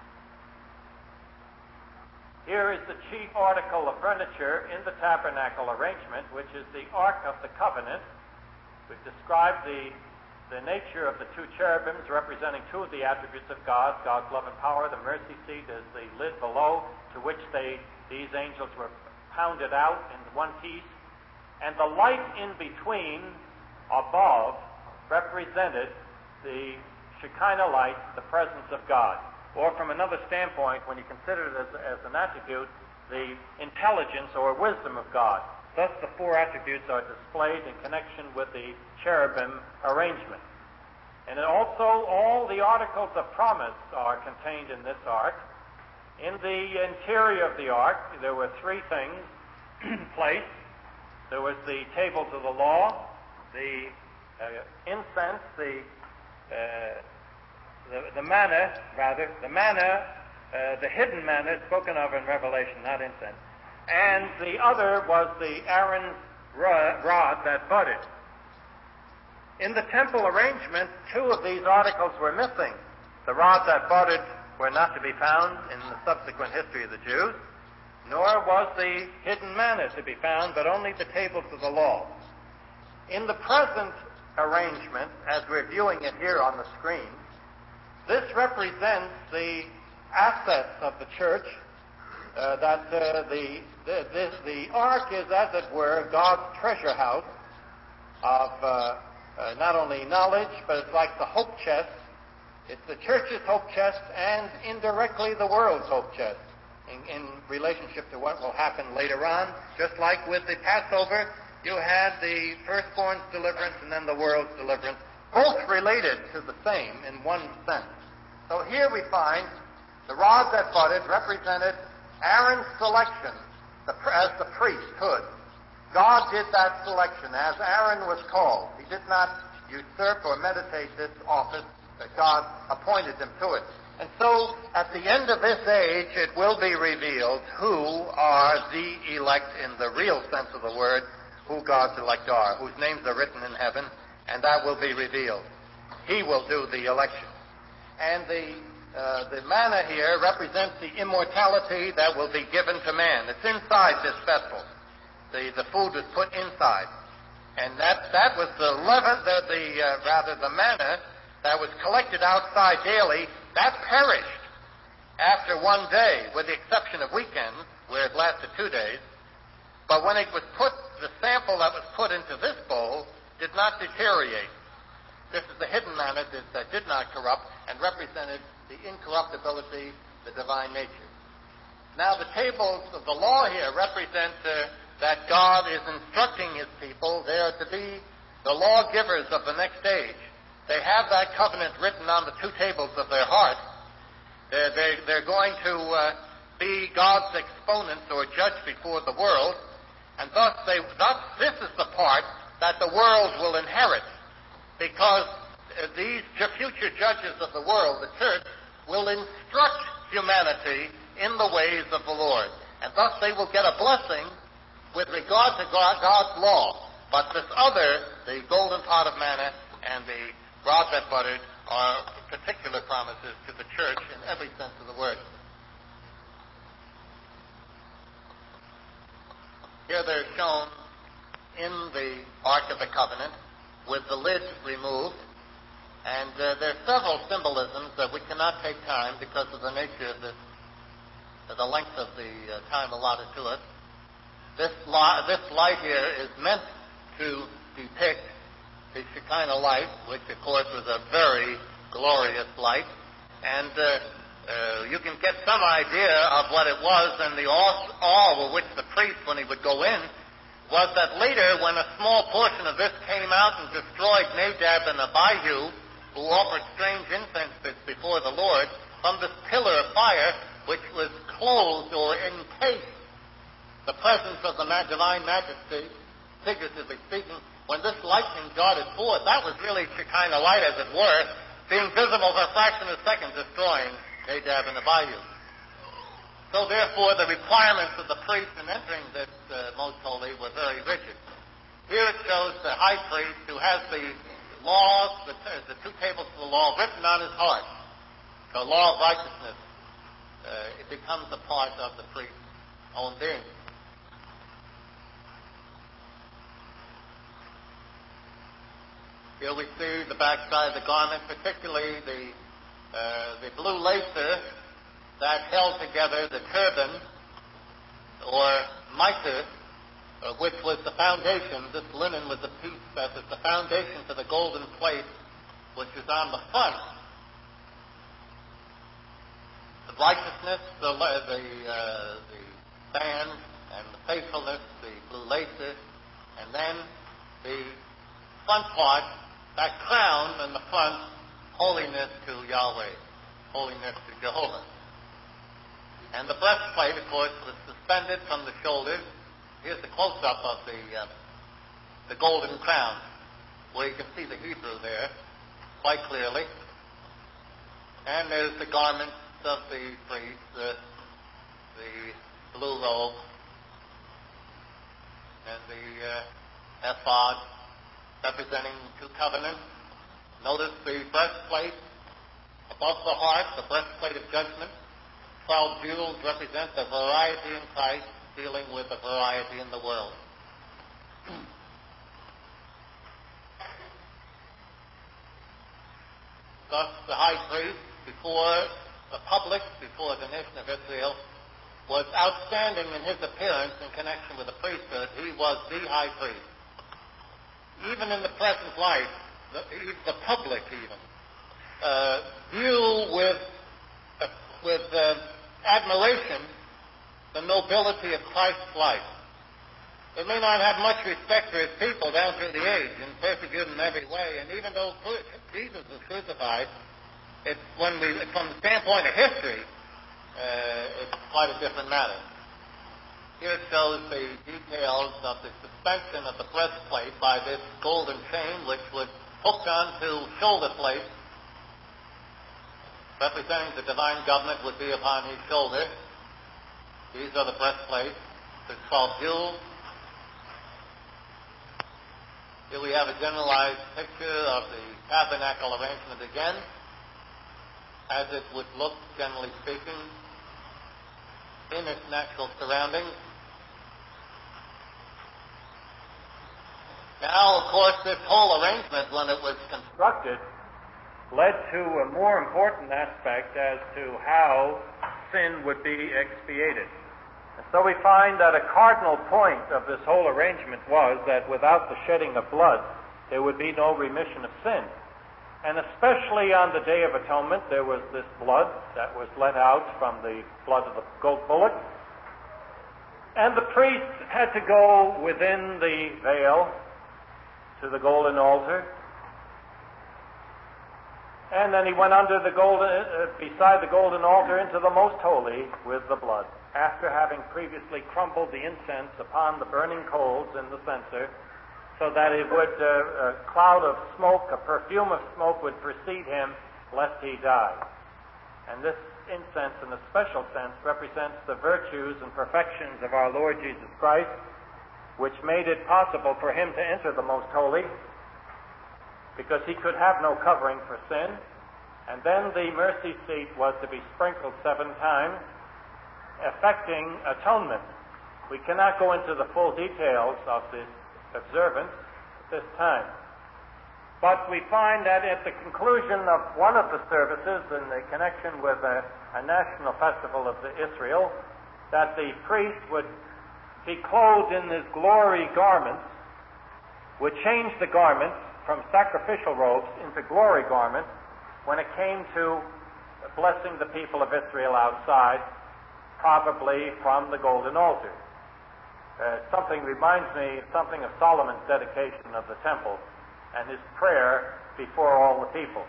Here is the chief article of furniture in the tabernacle arrangement, which is the Ark of the Covenant. We've described the, the nature of the two cherubims representing two of the attributes of God, God's love and power. The mercy seat is the lid below, to which they, these angels were pounded out in one piece. and the light in between, above, represented the Shekinah light, the presence of God. Or from another standpoint, when you consider it as, as an attribute, the intelligence or wisdom of God. Thus the four attributes are displayed in connection with the cherubim arrangement. And also all the articles of promise are contained in this ark. In the interior of the ark, there were three things placed. There was the tables of the law, the uh, incense, the, uh, the the manna, rather, the manna, uh, the hidden manna spoken of in Revelation, not incense. And the other was the Aaron's rod that budded. In the temple arrangement, two of these articles were missing. The rod that budded were not to be found in the subsequent history of the Jews, nor was the hidden manna to be found, but only the tables of the law. In the present arrangement, as we're viewing it here on the screen, this represents the assets of the church, uh, that uh, the, the, the, the ark is, as it were, God's treasure house of uh, uh, not only knowledge, but it's like the hope chest. It's the church's hope chest and indirectly the world's hope chest in, in relationship to what will happen later on. Just like with the Passover, you had the firstborn's deliverance and then the world's deliverance, both related to the same in one sense. So here we find the rod that budded represented Aaron's selection the, as the priesthood. God did that selection as Aaron was called. He did not usurp or meditate this office, that God appointed him to it. And so, at the end of this age, it will be revealed who are the elect in the real sense of the word, who God's elect are, whose names are written in heaven, and that will be revealed. He will do the election. And the, uh, the manna here represents the immortality that will be given to man. It's inside this vessel. The, the food was put inside. And that, that was the leaven, the, the uh, rather the manna that was collected outside daily, that perished after one day, with the exception of weekends, where it lasted two days. But when it was put, the sample that was put into this bowl did not deteriorate. This is the hidden manna that, that did not corrupt and represented the incorruptibility, the divine nature. Now the tables of the law here represent uh, that God is instructing his people. They are to be the lawgivers of the next age. They have that covenant written on the two tables of their heart. They're, they're, they're going to uh, be God's exponents or judge before the world. And thus, they, thus this is the part that the world will inherit. Because uh, these future judges of the world, the church, will instruct humanity in the ways of the Lord. And thus they will get a blessing with regard to God, God's law. But this other, the golden pot of manna and the rod that budded, are particular promises to the church in every sense of the word. Here they're shown in the Ark of the Covenant with the lid removed. And uh, there are several symbolisms that we cannot take time because of the nature of this, of the length of the uh, time allotted to us. This, li- this light here is meant to depict the Shekinah light, which of course was a very glorious light. And uh, uh, you can get some idea of what it was, and the awe, awe with which the priest, when he would go in, was that later when a small portion of this came out and destroyed Nadab and Abihu, who offered strange incenses before the Lord, from this pillar of fire, which was clothed or encased the presence of the divine majesty, figuratively speaking, when this lightning darted forth, that was really Shekinah light, as it were, being visible for a fraction of a second, destroying Nadab and Abihu. So therefore, the requirements of the priest in entering this uh, most holy were very rigid. Here it shows the high priest who has the laws, the, the two tables of the law written on his heart, the law of righteousness. Uh, it becomes a part of the priest's own being. Here we see the backside of the garment, particularly the uh, the blue lacer that held together the turban or mitre uh, which was the foundation. This linen was the piece that was the foundation for the golden plate, which is on the front. The righteousness, the the, uh, the band, and the faithfulness, the blue laces, and then the front part, that crown in the front, holiness to Yahweh, holiness to Jehovah. And the breastplate, of course, was suspended from the shoulders. Here's the close-up of the uh, the golden crown, where you can see the Hebrew there quite clearly. And there's the garments of the priest, the, the blue robe, and the uh, ephod, representing two covenants. Notice the breastplate above the heart, the breastplate of judgment. Twelve jewels represent the variety in Christ, dealing with the variety in the world. Thus, the high priest, before the public, before the nation of Israel, was outstanding in his appearance in connection with the priesthood. He was the high priest. Even in the present life, the, the public even, uh, view with, uh, with uh, admiration the nobility of Christ's life. They may not have much respect for his people down through the age and persecute in every way. And even though Jesus was crucified, it's when we, from the standpoint of history, uh, it's quite a different matter. Here it shows the details of the suspension of the breastplate by this golden chain, which was hooked onto shoulder plates, representing the divine government would be upon his shoulder. These are the breastplates. There's twelve jewels. Here we have a generalized picture of the tabernacle arrangement again, as it would look, generally speaking, in its natural surroundings. Now, of course, this whole arrangement, when it was constructed, led to a more important aspect as to how sin would be expiated. And so we find that a cardinal point of this whole arrangement was that without the shedding of blood, there would be no remission of sin. And especially on the Day of Atonement, there was this blood that was let out from the blood of the goat bullock. And the priest had to go within the veil to the golden altar. And then he went under the golden, uh, beside the golden altar into the most holy with the blood, after having previously crumbled the incense upon the burning coals in the censer, so that it would, uh, a cloud of smoke, a perfume of smoke would precede him, lest he die. And this incense, in a special sense, represents the virtues and perfections of our Lord Jesus Christ, which made it possible for him to enter the most holy, because he could have no covering for sin. And then the mercy seat was to be sprinkled seven times, effecting atonement. We cannot go into the full details of this observance at this time. But we find that at the conclusion of one of the services in the connection with a, a national festival of the Israel, that the priest would be clothed in his glory garments, would change the garments from sacrificial robes into glory garments when it came to blessing the people of Israel outside, probably from the golden altar. Uh, something reminds me something of Solomon's dedication of the temple and his prayer before all the people.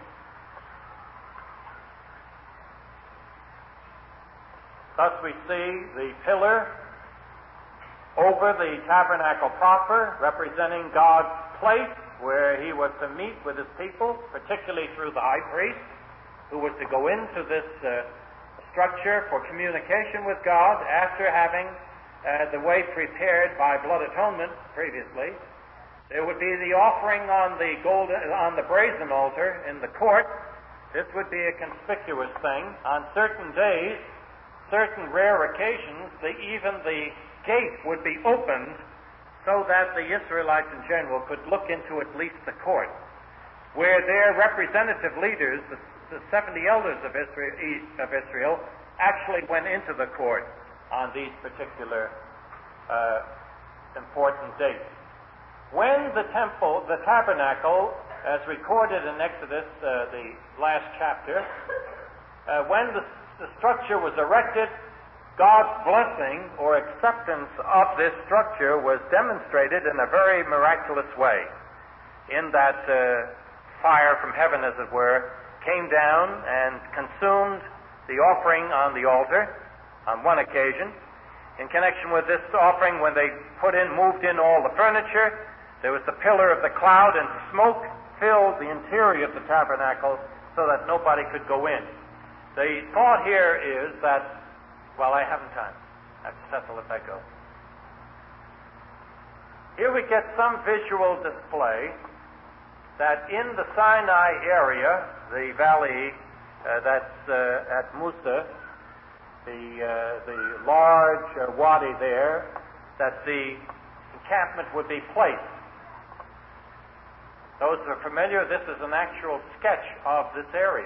Thus we see the pillar over the tabernacle proper, representing God's place where he was to meet with his people, particularly through the high priest, who was to go into this uh, structure for communication with God after having uh, the way prepared by blood atonement previously. There would be the offering on the golden, on the brazen altar in the court. This would be a conspicuous thing. On certain days, certain rare occasions, the, even the gate would be opened so that the Israelites in general could look into at least the court, where their representative leaders, the, the seventy elders of Israel, of Israel, actually went into the court on these particular uh, important dates. When the temple, the tabernacle, as recorded in Exodus, uh, the last chapter, uh, when the, the structure was erected, God's blessing or acceptance of this structure was demonstrated in a very miraculous way, in that uh, fire from heaven, as it were, came down and consumed the offering on the altar on one occasion. In connection with this offering, when they put in, moved in all the furniture, there was the pillar of the cloud, and smoke filled the interior of the tabernacle so that nobody could go in. The thought here is that, well, I haven't time. I just have to let that go. Here we get some visual display that in the Sinai area, the valley uh, that's uh, at Musa, the uh, the large uh, wadi there, that the encampment would be placed. Those who are familiar, this is an actual sketch of this area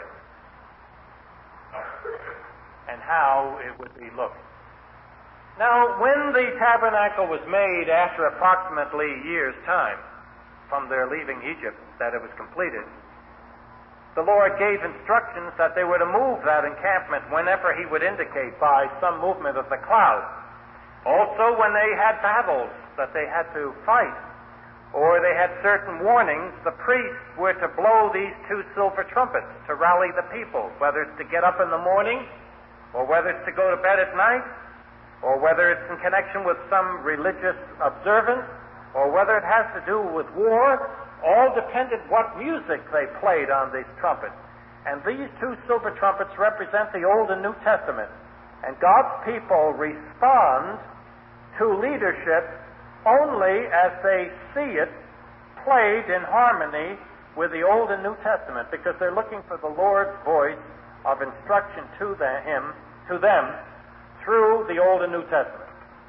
and how it would be looked. Now, when the tabernacle was made after approximately a year's time from their leaving Egypt, that it was completed, the Lord gave instructions that they were to move that encampment whenever He would indicate by some movement of the cloud. Also, when they had battles that they had to fight, or they had certain warnings, the priests were to blow these two silver trumpets to rally the people, whether it's to get up in the morning, or whether it's to go to bed at night, or whether it's in connection with some religious observance, or whether it has to do with war. All depended what music they played on these trumpets. And these two silver trumpets represent the Old and New Testament. And God's people respond to leadership only as they see it played in harmony with the Old and New Testament, because they're looking for the Lord's voice of instruction to the, him, to them through the Old and New Testament.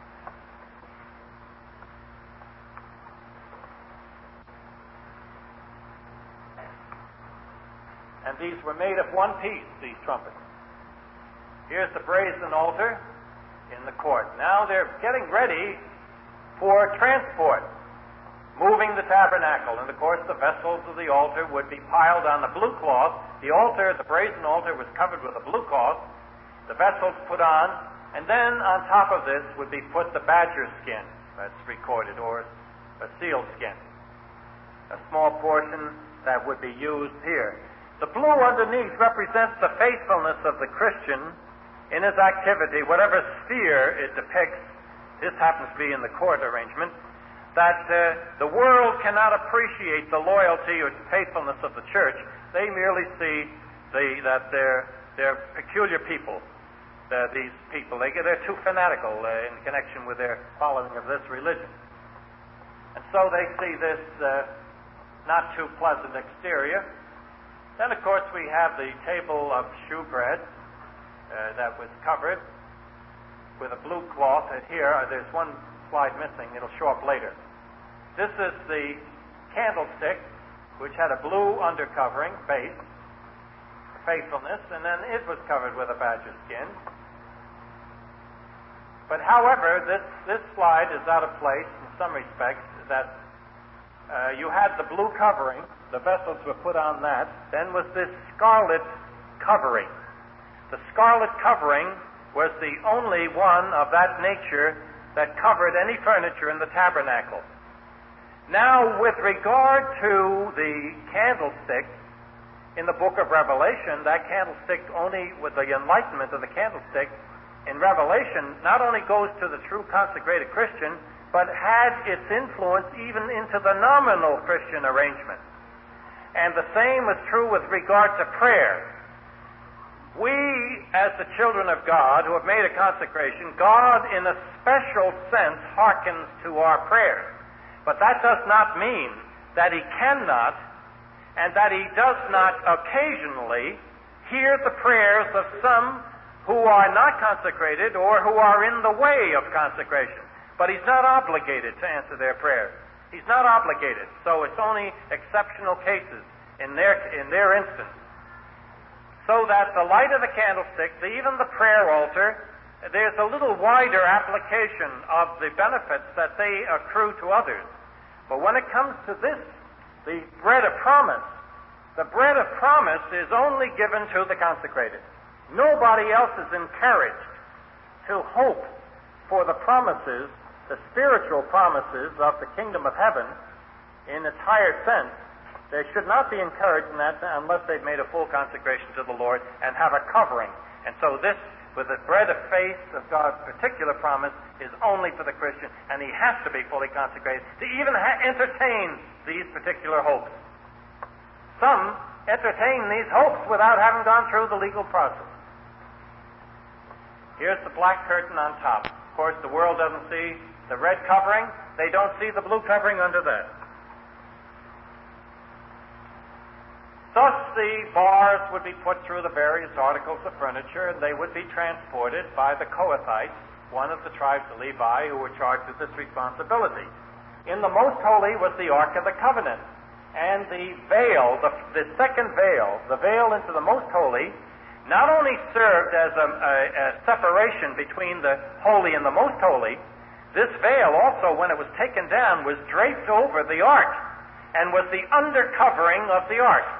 And these were made of one piece, these trumpets. Here's the brazen altar in the court. Now they're getting ready for transport, moving the tabernacle. And of course the vessels of the altar would be piled on the blue cloth. The altar, the brazen altar, was covered with a blue cloth. The vessels put on, and then on top of this would be put the badger skin, that's recorded, or a seal skin. A small portion that would be used here. The blue underneath represents the faithfulness of the Christian in his activity, whatever sphere it depicts. This happens to be in the court arrangement, that uh, the world cannot appreciate the loyalty or faithfulness of the church. They merely see the, that they're, they're peculiar people. Uh, these people, they, they're too fanatical uh, in connection with their following of this religion. And so they see this uh, not too pleasant exterior. Then, of course, we have the table of shewbread uh, that was covered with a blue cloth. And here, uh, there's one slide missing. It'll show up later. This is the candlestick, which had a blue undercovering base for faithfulness, and then it was covered with a badger skin. But however, this, this slide is out of place in some respects, that uh, you had the blue covering, the vessels were put on that, then was this scarlet covering. The scarlet covering was the only one of that nature that covered any furniture in the tabernacle. Now, with regard to the candlestick, in the book of Revelation, that candlestick only, with the enlightenment of the candlestick, in Revelation, not only goes to the true consecrated Christian, but had its influence even into the nominal Christian arrangement. And the same is true with regard to prayer. We, as the children of God who have made a consecration, God in a special sense hearkens to our prayers. But that does not mean that He cannot and that He does not occasionally hear the prayers of some who are not consecrated or who are in the way of consecration. But He's not obligated to answer their prayers. He's not obligated. So it's only exceptional cases in their, in their instance. So that the light of the candlestick, the, even the prayer altar, there's a little wider application of the benefits that they accrue to others. But when it comes to this, the bread of promise, the bread of promise is only given to the consecrated. Nobody else is encouraged to hope for the promises, the spiritual promises of the kingdom of heaven in its higher sense. They should not be encouraged in that unless they've made a full consecration to the Lord and have a covering. And so this, with the bread of faith of God's particular promise, is only for the Christian, and he has to be fully consecrated to even ha- entertain these particular hopes. Some entertain these hopes without having gone through the legal process. Here's the black curtain on top. Of course, the world doesn't see the red covering. They don't see the blue covering under that. Thus, the bars would be put through the various articles of furniture, and they would be transported by the Kohathites, one of the tribes of Levi, who were charged with this responsibility. In the most holy was the Ark of the Covenant, and the veil, the, the second veil, the veil into the most holy, not only served as a, a, a separation between the holy and the most holy, this veil also, when it was taken down, was draped over the ark and was the undercovering of the ark.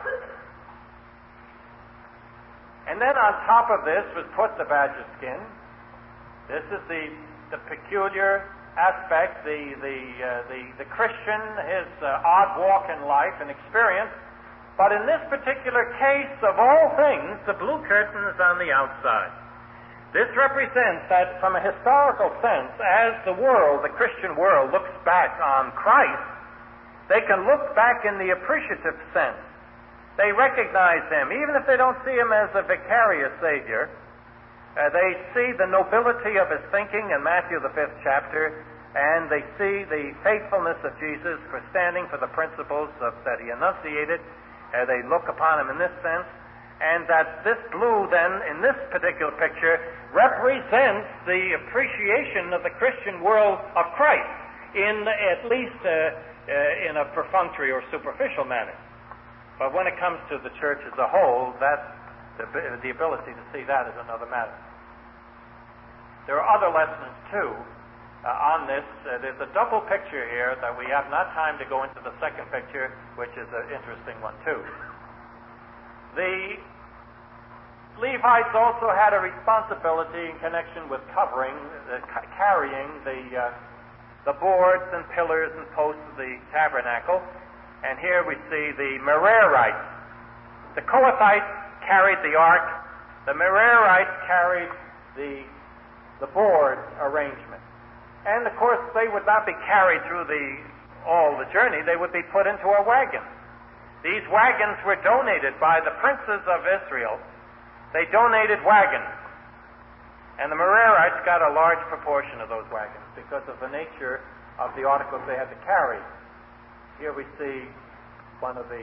And then on top of this was put the badger skin. This is the, the peculiar aspect, the, the, uh, the, the Christian, his uh, odd walk in life and experience. But in this particular case, of all things, the blue curtain is on the outside. This represents that from a historical sense, as the world, the Christian world, looks back on Christ, they can look back in the appreciative sense. They recognize him, even if they don't see him as a vicarious Savior. Uh, they see the nobility of his thinking in Matthew the fifth chapter, and they see the faithfulness of Jesus for standing for the principles of, that he enunciated. Uh, they look upon him in this sense, and that this blue then, in this particular picture, represents the appreciation of the Christian world of Christ, in at least uh, uh, in a perfunctory or superficial manner. But when it comes to the church as a whole, that the, the ability to see that is another matter. There are other lessons too uh, on this. Uh, there's a double picture here that we have not time to go into the second picture, which is an interesting one too. The Levites also had a responsibility in connection with covering, uh, c- carrying the uh, the boards and pillars and posts of the tabernacle. And here we see the Merarites. The Kohathites carried the ark. The Merarites carried the the board arrangement. And of course, they would not be carried through the all the journey. They would be put into a wagon. These wagons were donated by the princes of Israel. They donated wagons. And the Merarites got a large proportion of those wagons because of the nature of the articles they had to carry. Here we see one of the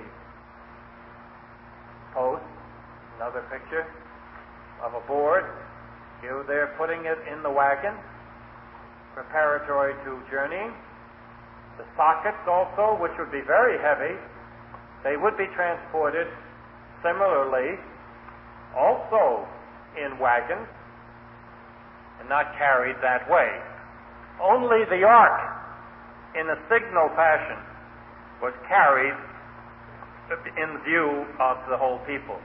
posts, another picture of a board. Here they're putting it in the wagon, preparatory to journeying. The sockets also, which would be very heavy, they would be transported similarly, also in wagons, and not carried that way. Only the ark, in a signal fashion, was carried in view of the whole people.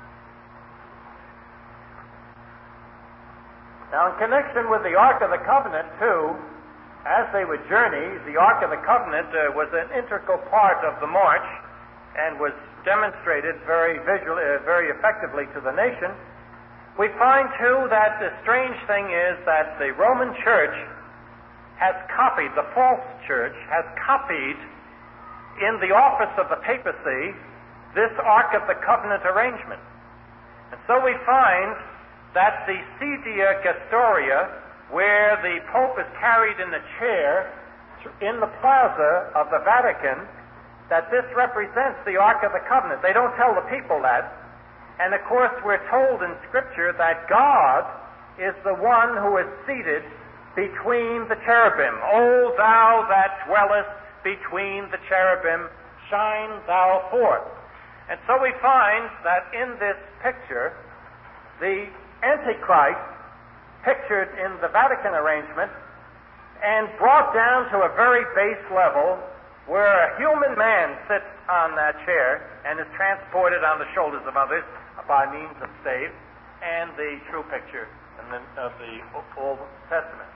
Now, in connection with the Ark of the Covenant, too, as they would journey, the Ark of the Covenant uh, was an integral part of the march and was demonstrated very visually, uh, very effectively to the nation. We find, too, that the strange thing is that the Roman Church has copied, the false church has copied in the office of the papacy this Ark of the Covenant arrangement. And so we find that the Sedia Gestoria, where the Pope is carried in the chair in the plaza of the Vatican, that this represents the Ark of the Covenant. They don't tell the people that. And of course we're told in Scripture that God is the one who is seated between the cherubim. O thou that dwellest between the cherubim, shine thou forth. And so we find that in this picture, the Antichrist pictured in the Vatican arrangement and brought down to a very base level where a human man sits on that chair and is transported on the shoulders of others by means of staves, and the true picture in the, of the Old Testament.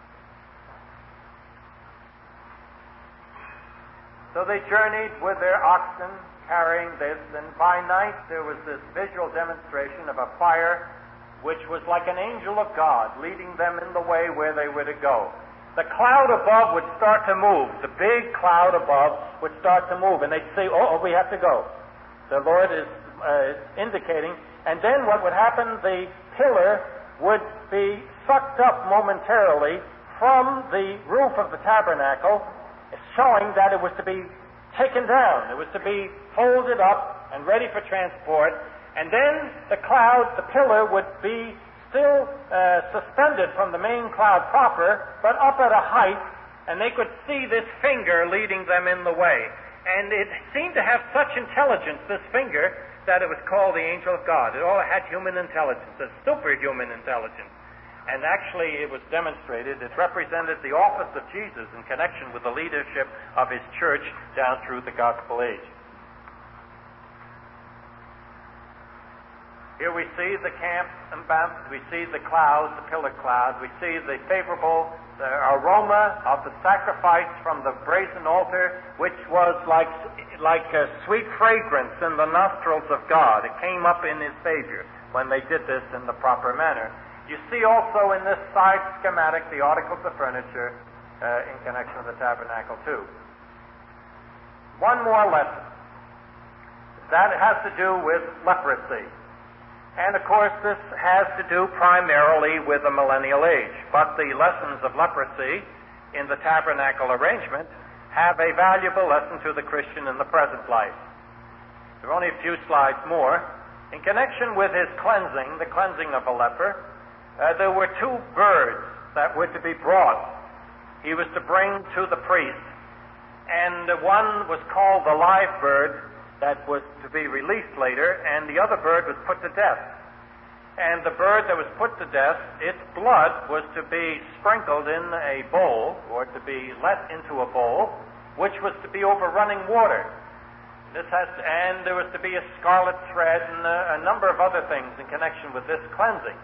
So they journeyed with their oxen carrying this, and by night there was this visual demonstration of a fire which was like an angel of God leading them in the way where they were to go. The cloud above would start to move. The big cloud above would start to move, and they'd say, oh, oh we have to go. The Lord is uh, indicating. And then what would happen, the pillar would be sucked up momentarily from the roof of the tabernacle, showing that it was to be taken down. It was to be folded up and ready for transport. And then the cloud, the pillar, would be still uh, suspended from the main cloud proper, but up at a height, and they could see this finger leading them in the way. And it seemed to have such intelligence, this finger, that it was called the angel of God. It all had human intelligence, a superhuman intelligence. And actually it was demonstrated, it represented the office of Jesus in connection with the leadership of his church down through the gospel age. Here we see the camp embankment, we see the cloud, the pillar cloud, we see the favorable the aroma of the sacrifice from the brazen altar, which was like, like a sweet fragrance in the nostrils of God. It came up in his Savior when they did this in the proper manner. You see also in this side schematic the articles of furniture uh, in connection with the tabernacle too. One more lesson. That has to do with leprosy. And of course this has to do primarily with the millennial age. But the lessons of leprosy in the tabernacle arrangement have a valuable lesson to the Christian in the present life. There are only a few slides more. In connection with his cleansing, the cleansing of a leper, uh, there were two birds that were to be brought. He was to bring to the priest. And one was called the live bird, that was to be released later, and the other bird was put to death. And the bird that was put to death, its blood was to be sprinkled in a bowl, or to be let into a bowl, which was to be over running water. This has, to, and there was to be a scarlet thread and a, a number of other things in connection with this cleansing.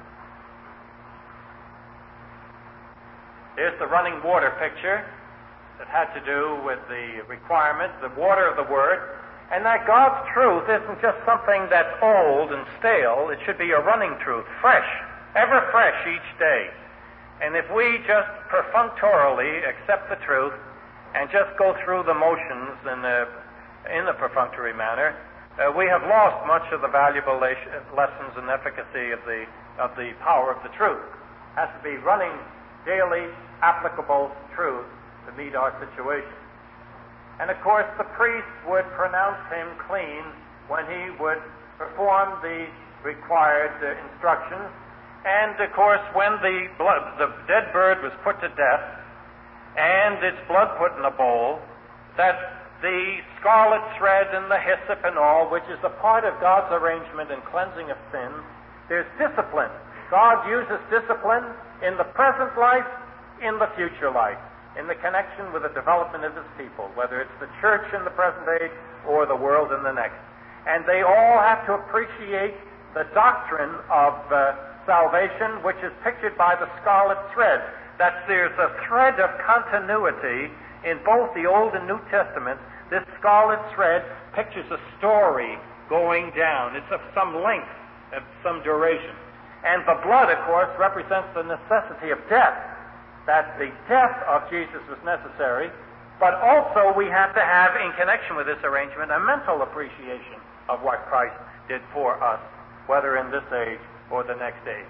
There's the running water picture that had to do with the requirements, the water of the Word. And that God's truth isn't just something that's old and stale. It should be a running truth, fresh, ever fresh each day. And if we just perfunctorily accept the truth and just go through the motions in a, in a perfunctory manner, uh, we have lost much of the valuable lessons and efficacy of the, of the power of the truth. It has to be running daily, applicable truth to meet our situation. And of course, the priest would pronounce him clean when he would perform the required uh, instructions. And of course, when the blood, the dead bird was put to death, and its blood put in a bowl, that the scarlet thread and the hyssop and all, which is a part of God's arrangement in cleansing of sin, there's discipline. God uses discipline in the present life, in the future life, in the connection with the development of his people, whether it's the church in the present age or the world in the next. And they all have to appreciate the doctrine of uh, salvation, which is pictured by the scarlet thread, that there's a thread of continuity in both the Old and New Testament. This scarlet thread pictures a story going down. It's of some length, of some duration. And the blood, of course, represents the necessity of death, that the death of Jesus was necessary, but also we have to have, in connection with this arrangement, a mental appreciation of what Christ did for us, whether in this age or the next age.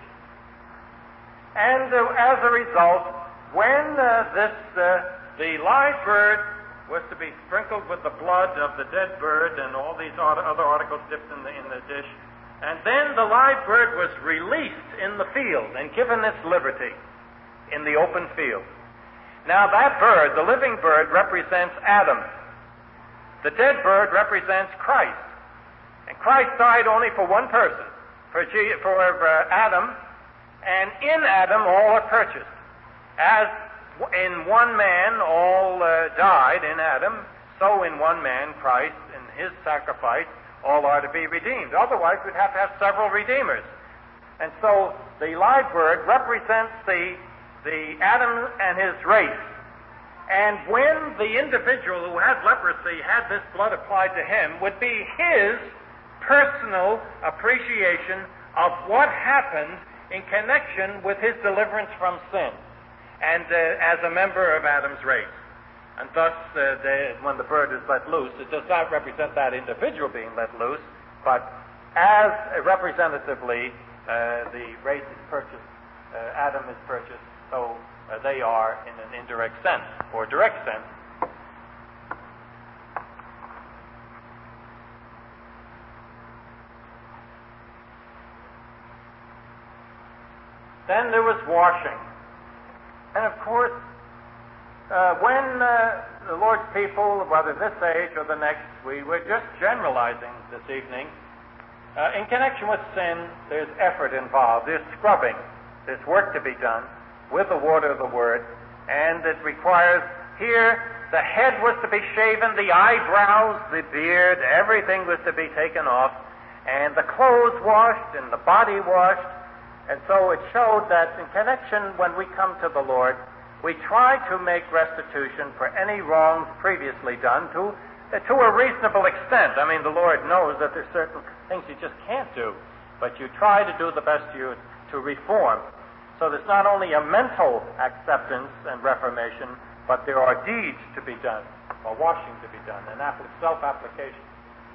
And uh, as a result, when uh, this uh, the live bird was to be sprinkled with the blood of the dead bird and all these other articles dipped in the, in the dish, and then the live bird was released in the field and given its liberty in the open field. Now that bird, the living bird, represents Adam. The dead bird represents Christ. And Christ died only for one person, for, G- for uh, Adam, And in Adam all are purchased. As in one man all uh, died in Adam, so in one man, Christ, in his sacrifice, all are to be redeemed. Otherwise, we'd have to have several redeemers. And so the live bird represents the, the Adam and his race. And when the individual who had leprosy had this blood applied to him, would be his personal appreciation of what happened in connection with his deliverance from sin, and uh, as a member of Adam's race. And thus, uh, the, when the bird is let loose, it does not represent that individual being let loose, but as uh, representatively, uh, the race is purchased, uh, Adam is purchased, so uh, they are in an indirect sense, or direct sense. Then there was washing. And of course, uh, when uh, the Lord's people, whether this age or the next, we were just generalizing this evening, uh, in connection with sin, there's effort involved, there's scrubbing, there's work to be done with the water of the Word, and it requires, here, the head was to be shaven, the eyebrows, the beard, everything was to be taken off, and the clothes washed, and the body washed. And so it showed that in connection when we come to the Lord, we try to make restitution for any wrongs previously done to, uh, to a reasonable extent. I mean, the Lord knows that there's certain things you just can't do, but you try to do the best you to reform. So there's not only a mental acceptance and reformation, but there are deeds to be done, or washing to be done, and self-application.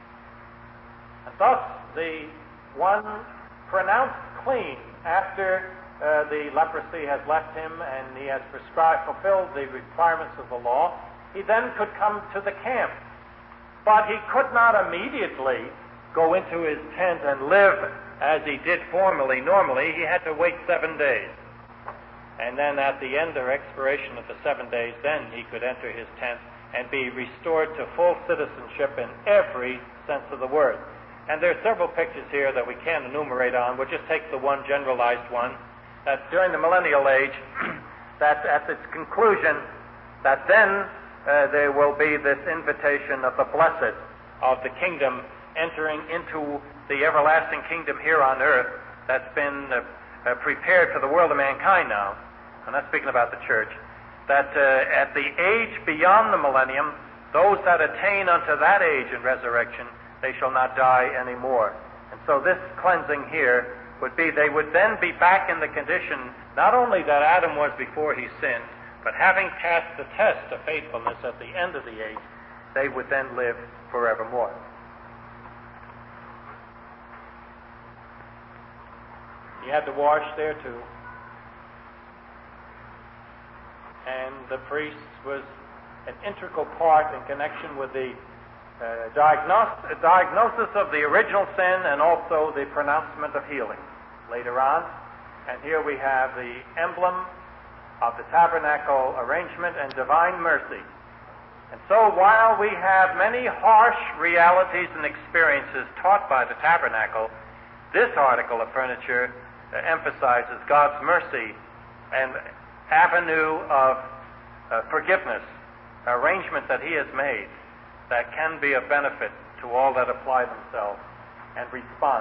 And thus, the one pronounced clean after uh, the leprosy has left him and he has prescribed, fulfilled the requirements of the law, he then could come to the camp. But he could not immediately go into his tent and live as he did formerly. Normally, he had to wait seven days. And then at the end or expiration of the seven days, then he could enter his tent and be restored to full citizenship in every sense of the word. And there are several pictures here that we can't enumerate on. We'll just take the one generalized one, that during the millennial age, that at its conclusion, that then uh, there will be this invitation of the blessed of the kingdom entering into the everlasting kingdom here on earth that's been uh, uh, prepared for the world of mankind now. I'm not speaking about the church. That uh, at the age beyond the millennium, those that attain unto that age in resurrection, they shall not die anymore. And so this cleansing here would be, they would then be back in the condition, not only that Adam was before he sinned, but having passed the test of faithfulness at the end of the age, they would then live forevermore. He had to wash there too. And the priest was an integral part in connection with the Uh, diagnos- uh, diagnosis of the original sin and also the pronouncement of healing later on. And here we have the emblem of the tabernacle arrangement and divine mercy. And so while we have many harsh realities and experiences taught by the tabernacle, this article of furniture uh, emphasizes God's mercy and avenue of uh, forgiveness, arrangement that He has made, that can be of benefit to all that apply themselves and respond.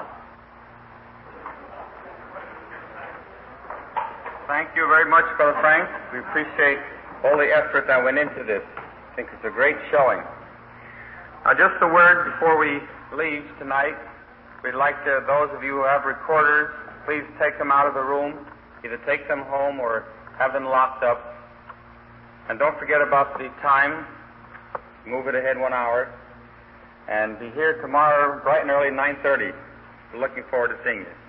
Thank you very much, Brother Frank. We appreciate all the effort that went into this. I think it's a great showing. Now, just a word before we leave tonight. We'd like to, those of you who have recorders, please take them out of the room. Either take them home or have them locked up. And don't forget about the time. Move it ahead one hour, and be here tomorrow bright and early, nine thirty. We're looking forward to seeing you.